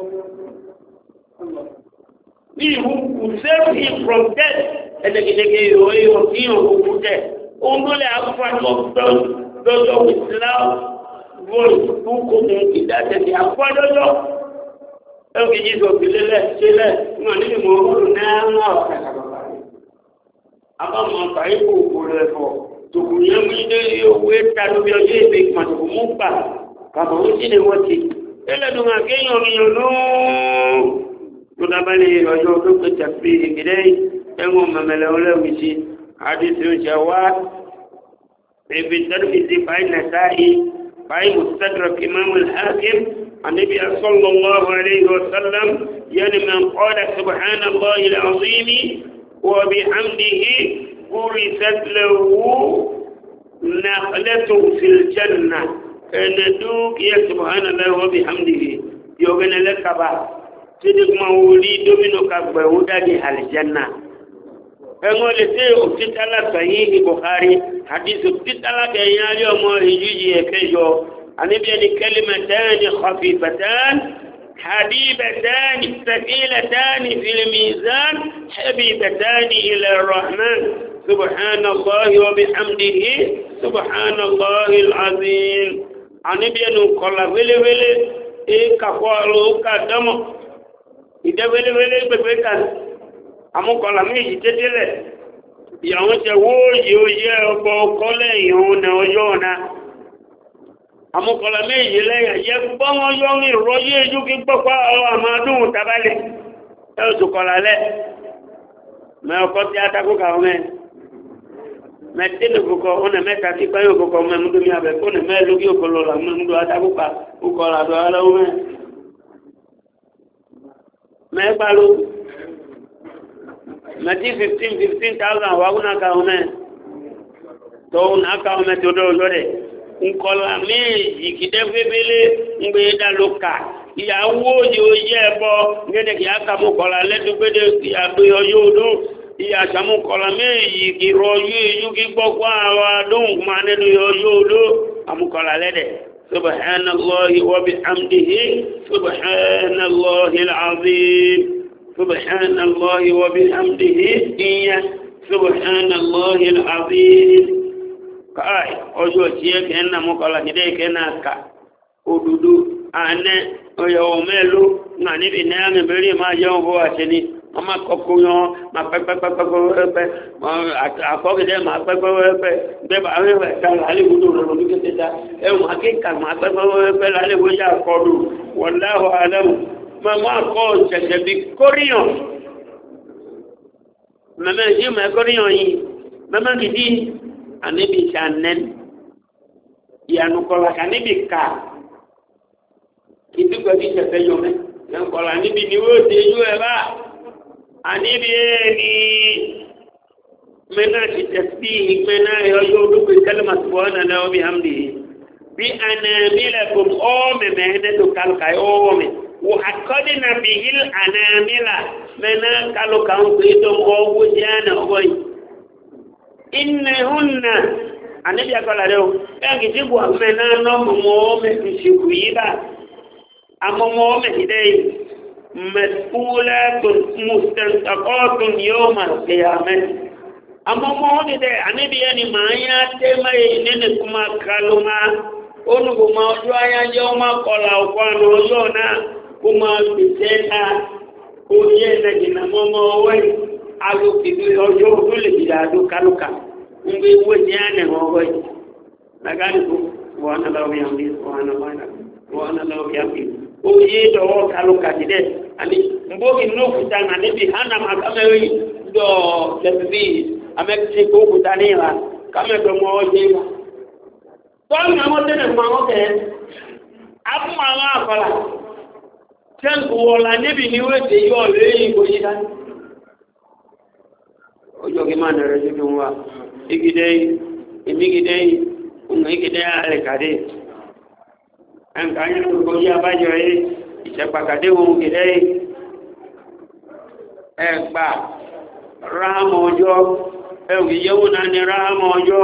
he who save him from death ẹ̀dẹ̀gẹ̀dẹ̀gẹ̀ ìròyìn kí òkú tẹ̀ òun ló lè àfúrásọ lọ́jọ́ with loud voice tó kò mú ìdájẹ́sì àfúrádọ́jọ́ ẹ̀rọ kejì sọ sílẹ̀ wọn nínú mọ̀ ọ́rùn náà ọ̀kadà abámọ̀ àbáyé kò kò rẹ̀ fọ̀ tòkù yẹn mú ilé owó ẹ̀ta lóbi ọjọ́ ìgbé ìpàdùkù mú gbà kàbọ̀ ó sì lè wọ́n ti ẹlẹ́dùn àkéyàn yàn lóòó tó dábàlẹ̀ ọjọ́ tó pé tàbí ìgbẹ́dẹ́ ẹ̀wọ̀n mẹ́mẹ́lẹ́ ọlẹ́wì sí àdìsí oúnjẹ wá ebi tẹ́lifí sí báyìí nàṣáì báyìí mustadrak imam al-hakim النبي صلى الله عليه وسلم يعني من قال سبحان الله العظيم وبحمده ورثت له نخلة في الجنة كندوك يا سبحان الله وبحمده يوغن لك با تدك موليد منك بهدى الجنة ẹ̀wọ̀n lè ṣe òtítàlá sahih Bukhari hadith òtítàlá kẹyìn alẹ́ ọmọ ìjújì ẹ̀kẹjọ àníbi ẹni kalimatani khafifatan حبيبتان ثقيلتان في الميزان حبيبتان إلى الرحمن سبحان الله وبحمده سبحان الله العظيم àníbi ẹni kọlà wéléwélé kàkọ́ọ̀lù kàdámọ̀ ìdá wéléwélé gbẹgbẹ kan àmúkọlà méjì tẹ́tẹ́lẹ̀ ìyàwó tẹ wóòyí ó yẹ ọgbọ̀ ọkọ́lẹ̀ ìhun ní ọjọ́ ọ̀nà àmúkọlà méjì lẹ́yìn yẹ gbọ́wọ́n yọ́ ní ìrọ́yé ojú kí gbọ́pá ọwọ́ àmàdùn tàbálẹ̀ ẹ̀ọ́sùkọlà lẹ́ mẹ́ ọkọ́ tí a takókà ọmọ ẹ̀ mẹ́tẹ́lẹ̀ kókọ ọ̀nà mẹ́ta tí pẹ́yìn òkókọ ọmọ ẹ̀múdó mi àbẹ̀ kó nà mẹ́ lókè òkòlò làmúdó atakókà òkọlà dọ̀ alẹ́wọ́ mẹ́ gbáló mẹ́tí 15,000 wàgúnà káwọn mẹ́ tọ́wọ́n akáwọn mẹ́ tó dọ́ lọ́dẹ̀ nkọlà méjì kìdẹ́fẹ́fẹ́lẹ́ ń gbé dálókà ìyàwó yóò yẹ ẹbọ gẹ́gẹ́ kí ákàmú kọlà lẹ́dúgbẹ́dẹ́ ìyàgbé ọyọ́ odó ìyàsàmú kọlà méjì kìrọ̀ yóò yú kí gbọ́kọ́ àwọn adóhùn máa nínú ọyọ́ odó àmúkọlà lẹ́dẹ̀ سبحان الله وبحمده سبحان الله العظيم سبحان الله وبحمده سبحان الله العظيم كاي ojo tie kena mokola hide kena ka odudu ane oyo melu ngani binange beri ma yo bo ateni mama kokuyo ma pepe akogede ma pepe be ba we ta hali gudu ro ni keta e ma ke ka ma pepe la le goja kodu wallahu alam mama ko chete bi koriyo mama ji ma koriyo yi mama gidi anibi chanen ya nukola kanibi ka kitu kwa kisha seyo me nukola anibi ni wote yue ba anibi ni mena tasbih mena yoyo bi kalma subhana wa bihamdihi bi anamilakum o me mehne to kalka o me wa akadna bihil anamila mena kalu kan to o wujana oy innahunna anabi akola leo yangi jibu amena no mo me siku yiba amomo me hidei mas'ulatun mustantaqatun yawm al-qiyamah amomo de anabi yani maya tema nene kuma kaluma onu kuma ojo aya joma kola okwano yona kuma bitena oye na gina momo we alu kidu ojo dole bidadu kaluka ngwe wonyane ngoy nagani ko wana law yambi wana law yambi oye do kaluka dide ani mbogi no kutana ne bi hana makamewi do lebi amekse ko kutaniwa kame do moje to na mo tene mo ke abu mama afala ten ko wala ne bi ni wete yo le ko yidan ojo ke mana reje wa igidei imigidei unigidei ale kade an kanyo ko ya bajo e isepa kade un gidei egba ramojo e wiyewu na ni ramojo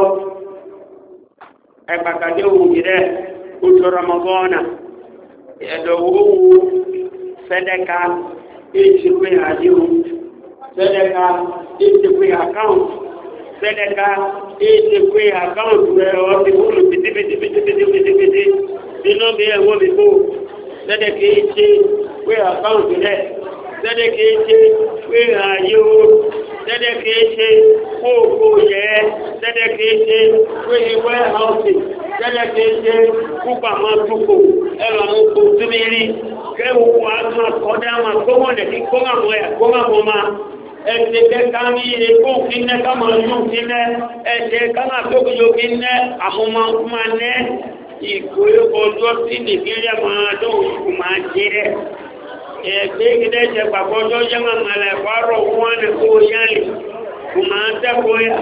egba kade un gidei uto ramadana edo wu sedeka ichikwe adiu sedeka ichikwe account sedeka ichikwe account o ti bulu biti dino be wo bi ko sedeka ichikwe account le sedeka ichikwe ayo sedeka ichikwe ko ye sedeka ichikwe warehouse sedeka ichikwe pa ma tuko e la mo ko tumiri ke wo ma koda ma ko mo ne ko ma mo ya ko ma mo ma ẹ̀tẹ̀kẹ́ káàmì ẹ̀kọ́ òfínẹ́ káàmà yóò fínẹ́ ẹ̀tẹ̀ káàmà tó yóò fínẹ́ àmúmọ́ nẹ́ ìkó ọjọ́ sí nìgíríà máa tó òkú máa jẹ́ rẹ̀ ẹ̀gbẹ́ gẹ́gẹ́ jẹ pàpọ̀jọ́ yẹ́mà mẹ́lẹ̀ wárọ̀ wọ́n ní kó yálì kò máa tẹ́kọ̀ọ́ yà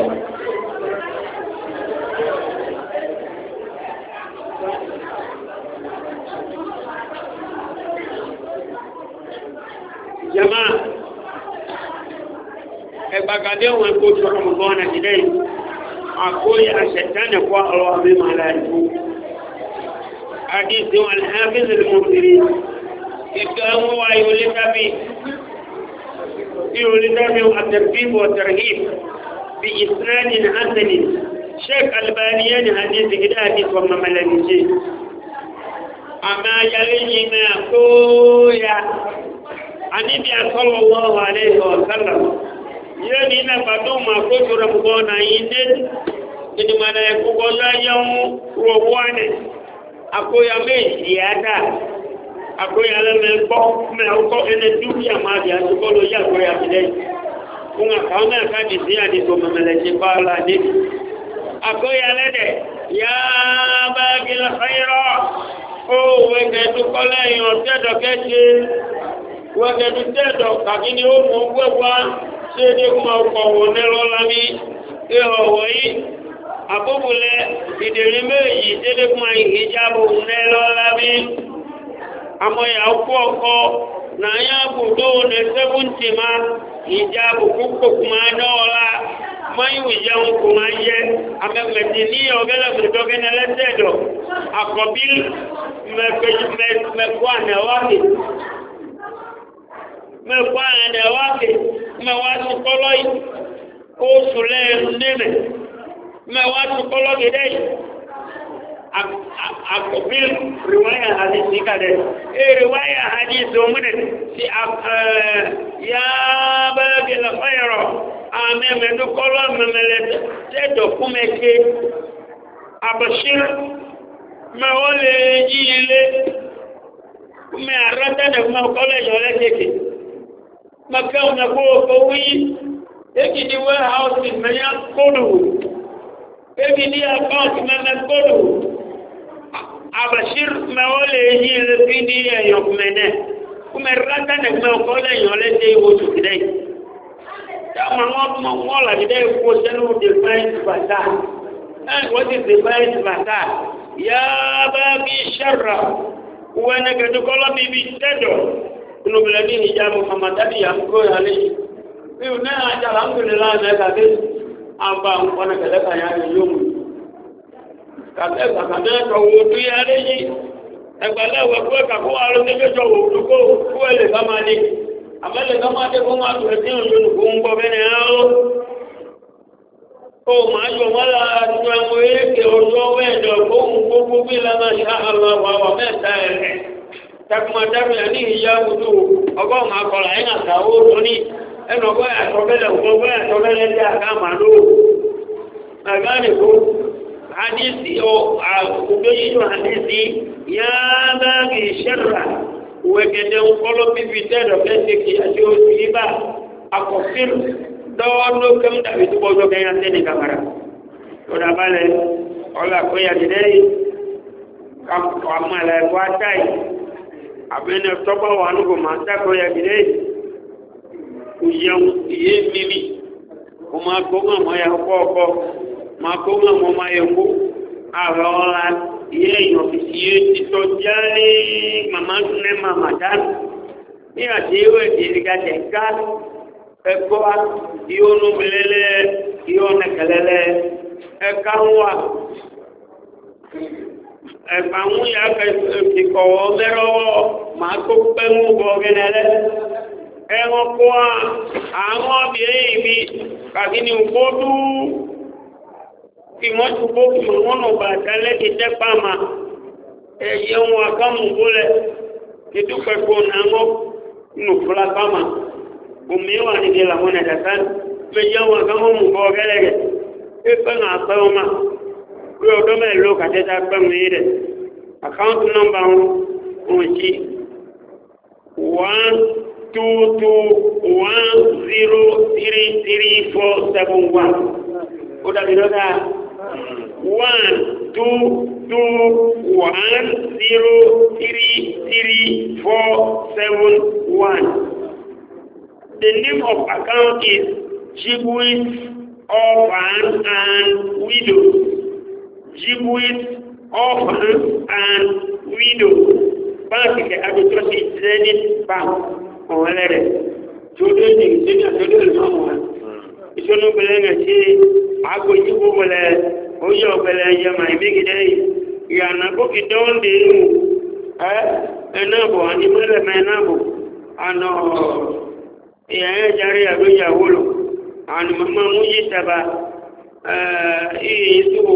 jama ẹgbàgàdé wọn kó sọ̀rọ̀ mọ̀ bọ́ọ̀nà ìdẹ́ yìí àkóyí àṣẹ̀tánà kọ́ ọ̀rọ̀ àmì màláìkú àdíṣẹ́ wọn alhàfíìsì mọ̀fìrí ìkà wọn wá ìrólítàbí àtẹ̀fíìbù ọ̀tẹ̀rẹ̀hìb bí ìsìnàdì ní hasani sheik albaniya ní hadisi gida hadisi wọn mamalanice àmà yàrá yìí náà kóyà àníbi sallallahu alaihi wa sallam yóò ní ilẹ̀ pàtó ma kó ṣòro púpọ̀ náà yìí dé ìdìmọ̀lẹ̀ ẹ̀kùkọ́ láyọ́n rọ̀wọ́ ní àkóyà méjì yàtà àkóyà lẹ́mẹ̀ẹ́kọ́ mẹ́ọkọ́ ẹni dúkìá máa bí àtúkọ́ ló yà àkóyà sílẹ̀ fún àkàwọn mẹ́ẹ̀káàdì sí àdìsọ mẹ́mẹ́lẹ̀ ṣe bá ọlá dé àkóyà lẹ́dẹ̀ yá bá gílẹ̀ fẹ́rọ̀ ó wẹ́gẹ̀ẹ́dúkọ́ lẹ́yìn ọ̀tẹ́dọ̀kẹ́ wẹ́gẹ̀ẹ́dú tẹ́ẹ̀dọ̀ kàkí ni ó mú wẹ́wàá ṣe dé kúmọ̀ ọkọ̀ wò ní lọ́lámi ìhọ̀wọ̀ yìí àbúbulẹ̀ ìdèrí méjì dédé kúmọ̀ ìhìjábò ní lọ́lámi àmọ́yà ọkọ̀ ọkọ̀ náà yá bùdó ní 70 ma ìjábò púpọ̀ kúmọ̀ dọ́ọ̀lá mọ́yìn ìjẹun kúmọ̀ yẹ amẹ́gbẹ̀tì ní ọgẹ́lẹ̀gbẹ̀tọ́gẹ́nẹlẹ́tẹ̀ẹ̀dọ̀ akọbil mẹkọ ànẹwàkè mẹwàá tukọlọ yìí oṣù lẹ́ẹ̀rù nímẹ̀ mẹwàá tukọlọ gẹ̀dẹ̀ yìí akọbil riwaya hadisi kadẹ riwaya hadisi omune si ya bẹ́ẹ̀gẹ̀ lọ́fẹ́rọ̀ àmẹ́mẹ́dúkọlọ mẹ́mẹ́lẹ́ tẹ́dọ̀kúnmẹ́kẹ́ abashir mẹ́wọ́ lè yí ilé mẹ́ àrátẹ́nẹ̀ fún ọkọ́lẹ̀yàn lẹ́kẹ̀kẹ́ mẹ́kẹ́ ọmọkọ́ owó yí ekidi warehouse mẹ́yà kódù ekidi account mẹ́mẹ́ kódù abashir mẹ́wọ́ lè yí ilé fi ní ẹ̀yàn mẹ́nẹ́ kúmẹ̀ rátẹ́nẹ̀ fún ọkọ́lẹ̀yàn lẹ́kẹ́ ìwòsù kìdẹ́ wọ́n làgídẹ́ ìkó sẹ́nu defense bàtà what is the best matter ya bagi syarra wana kadukola bibi tedo nubilani hijab Muhammad tadi yang ko ali una alhamdulillah na kade aba wana kala kaya yum kade kade to wudu ya leji egbala wa ko ka ko alo ne jo wudu ko ko le kamani amale kamade ko ma to tin yo ko ngo bene ao o ma yo wala tu mo eke ojo wedo ko gbogbo bi la ma sha Allah wa meta ere takuma daru ya ni ya wudu ogo ma ko la ina ta o ni eno go ya to bele ja ka ma lo agani ko hadisi o ubeyi yo hadisi ya bagi sharra we gede o kolo bi bitero kete ki ajo tiba akofir dɔɔno kam dabi tu bɔjɔ kɛ yan tɛni kamara o da ba lɛ ɔla ko ya di dɛ kam kama lɛ wa ta yi a bɛ ne tɔgɔ wa nu ko ma ta ko ya di dɛ o yɛn iye mimi o ma ko ŋa mɔ ya kɔkɔ ma ko ŋa mɔ ma ye ko a bɛ ɔla iye yɔkisi ye titɔ jaani mama ne mama ta ni a ti ye o di ka tɛ ka ẹgbọ́ ìhónú belẹ́lẹ́ ìhónú kẹlẹ́lẹ́ ẹkáwà ẹ̀fàwọn ya kẹfìkọ̀wọ́ mẹ́rọ́wọ́ máa kó pẹ́mú bọ̀gẹ́nẹ́lẹ́ ẹwọ́n kó àwọn ọbìnrin ibi kàkíní òkúdú ìmọ́túgbó kìmọ̀wọ́nà bàtẹ́lẹ́ ti tẹ́pà mà ẹ̀yẹ wọn akámù bólẹ̀ ìdúpẹ̀kọ̀ náà nù fúlápàmà umewa ni kila mwana dasani mejawa kama mbogelege ipanga soma kwa dome lo kateta pamire account number unchi 12210333471 oda biroda 12210333471. The name of account is Jibwit Orphan and Widow. Jibwit Orphan and Widow. Bank ke adotrosi Zenith Bank. Onwelere. Todo ni sini todo lo mo. Isono belenga ti ago jibo bele oyo bele ya mai bigide ya na ko kidonde enabo ani mele menabo ano ìyẹn jàrí àgbéyàwó lò àwọn mọ́mọ́ mú yí tàbá ìyíṣòwò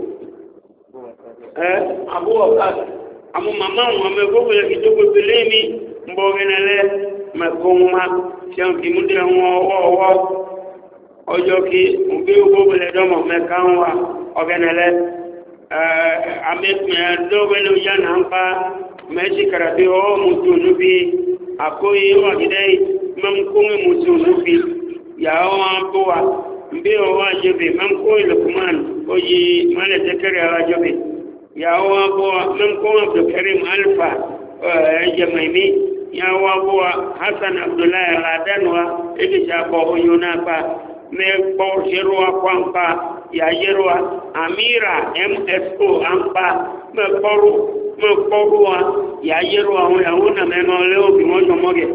àbúwọ̀ká àwọn màmá wọn mẹ́gbogbo ẹ̀kì tó gbogbo lémi ń bọ́ gẹ́nẹ́lẹ́ mẹ́kọ́nwá tí wọ́n kì í múdé wọn ọwọ́ ọjọ́ kí ògbé gbogbo lẹ́dọ́mọ̀ mẹ́ká ń wà ọgẹ́nẹ́lẹ́ àmẹ́kùnrin lọ́wọ́lẹ́ yá náà ń pa mẹ́sì kàràbí ọwọ́ mú tó níbi àkóyé wàgídẹ́ mamkome musunufi ya wa mbio wa jobe mamko Lukman oji mala zakari wa jobe ya wa mamko Abdul Karim Alfa jamaimi ya wa Hassan Abdullah Ladanwa ikisha ko yunapa me ko shirwa kwampa ya yerwa Amira MSO ampa me koruwa ya yerwa una meno leo bimojo moge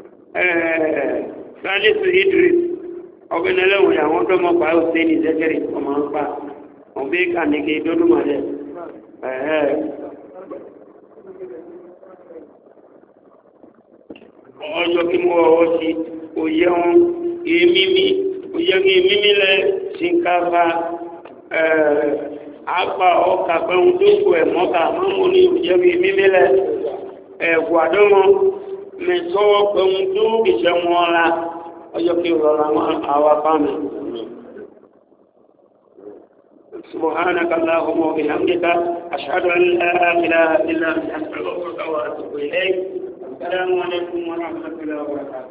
Salisu Idris ọgbẹ̀nẹ̀lẹ́wọ̀n àwọn tó mọ́ pàá òsèní zẹ́kẹ̀rẹ̀ ọmọ ń pa ọ̀bẹ́ ìkànnì kí ìdọ́dún màlẹ̀ ọjọ́ kí mo wọ́wọ́ sí òyẹ́un èmímí lẹ ṣínkáfà àpá ọkà pẹ̀hún tó kù ẹ̀mọ́ta mọ́mú ní òyẹ́un èmímí lẹ ẹ̀gbàdọ́mọ́ mẹ́sọ́wọ́ pẹ̀hún tó kìṣẹ́ wọn la ọjọ́ kí rọra àwọn afáàmì سبحانك اللهم وبحمدك أشهد أن لا إله إلا أنت أستغفرك وأتوب إليك السلام عليكم ورحمة الله وبركاته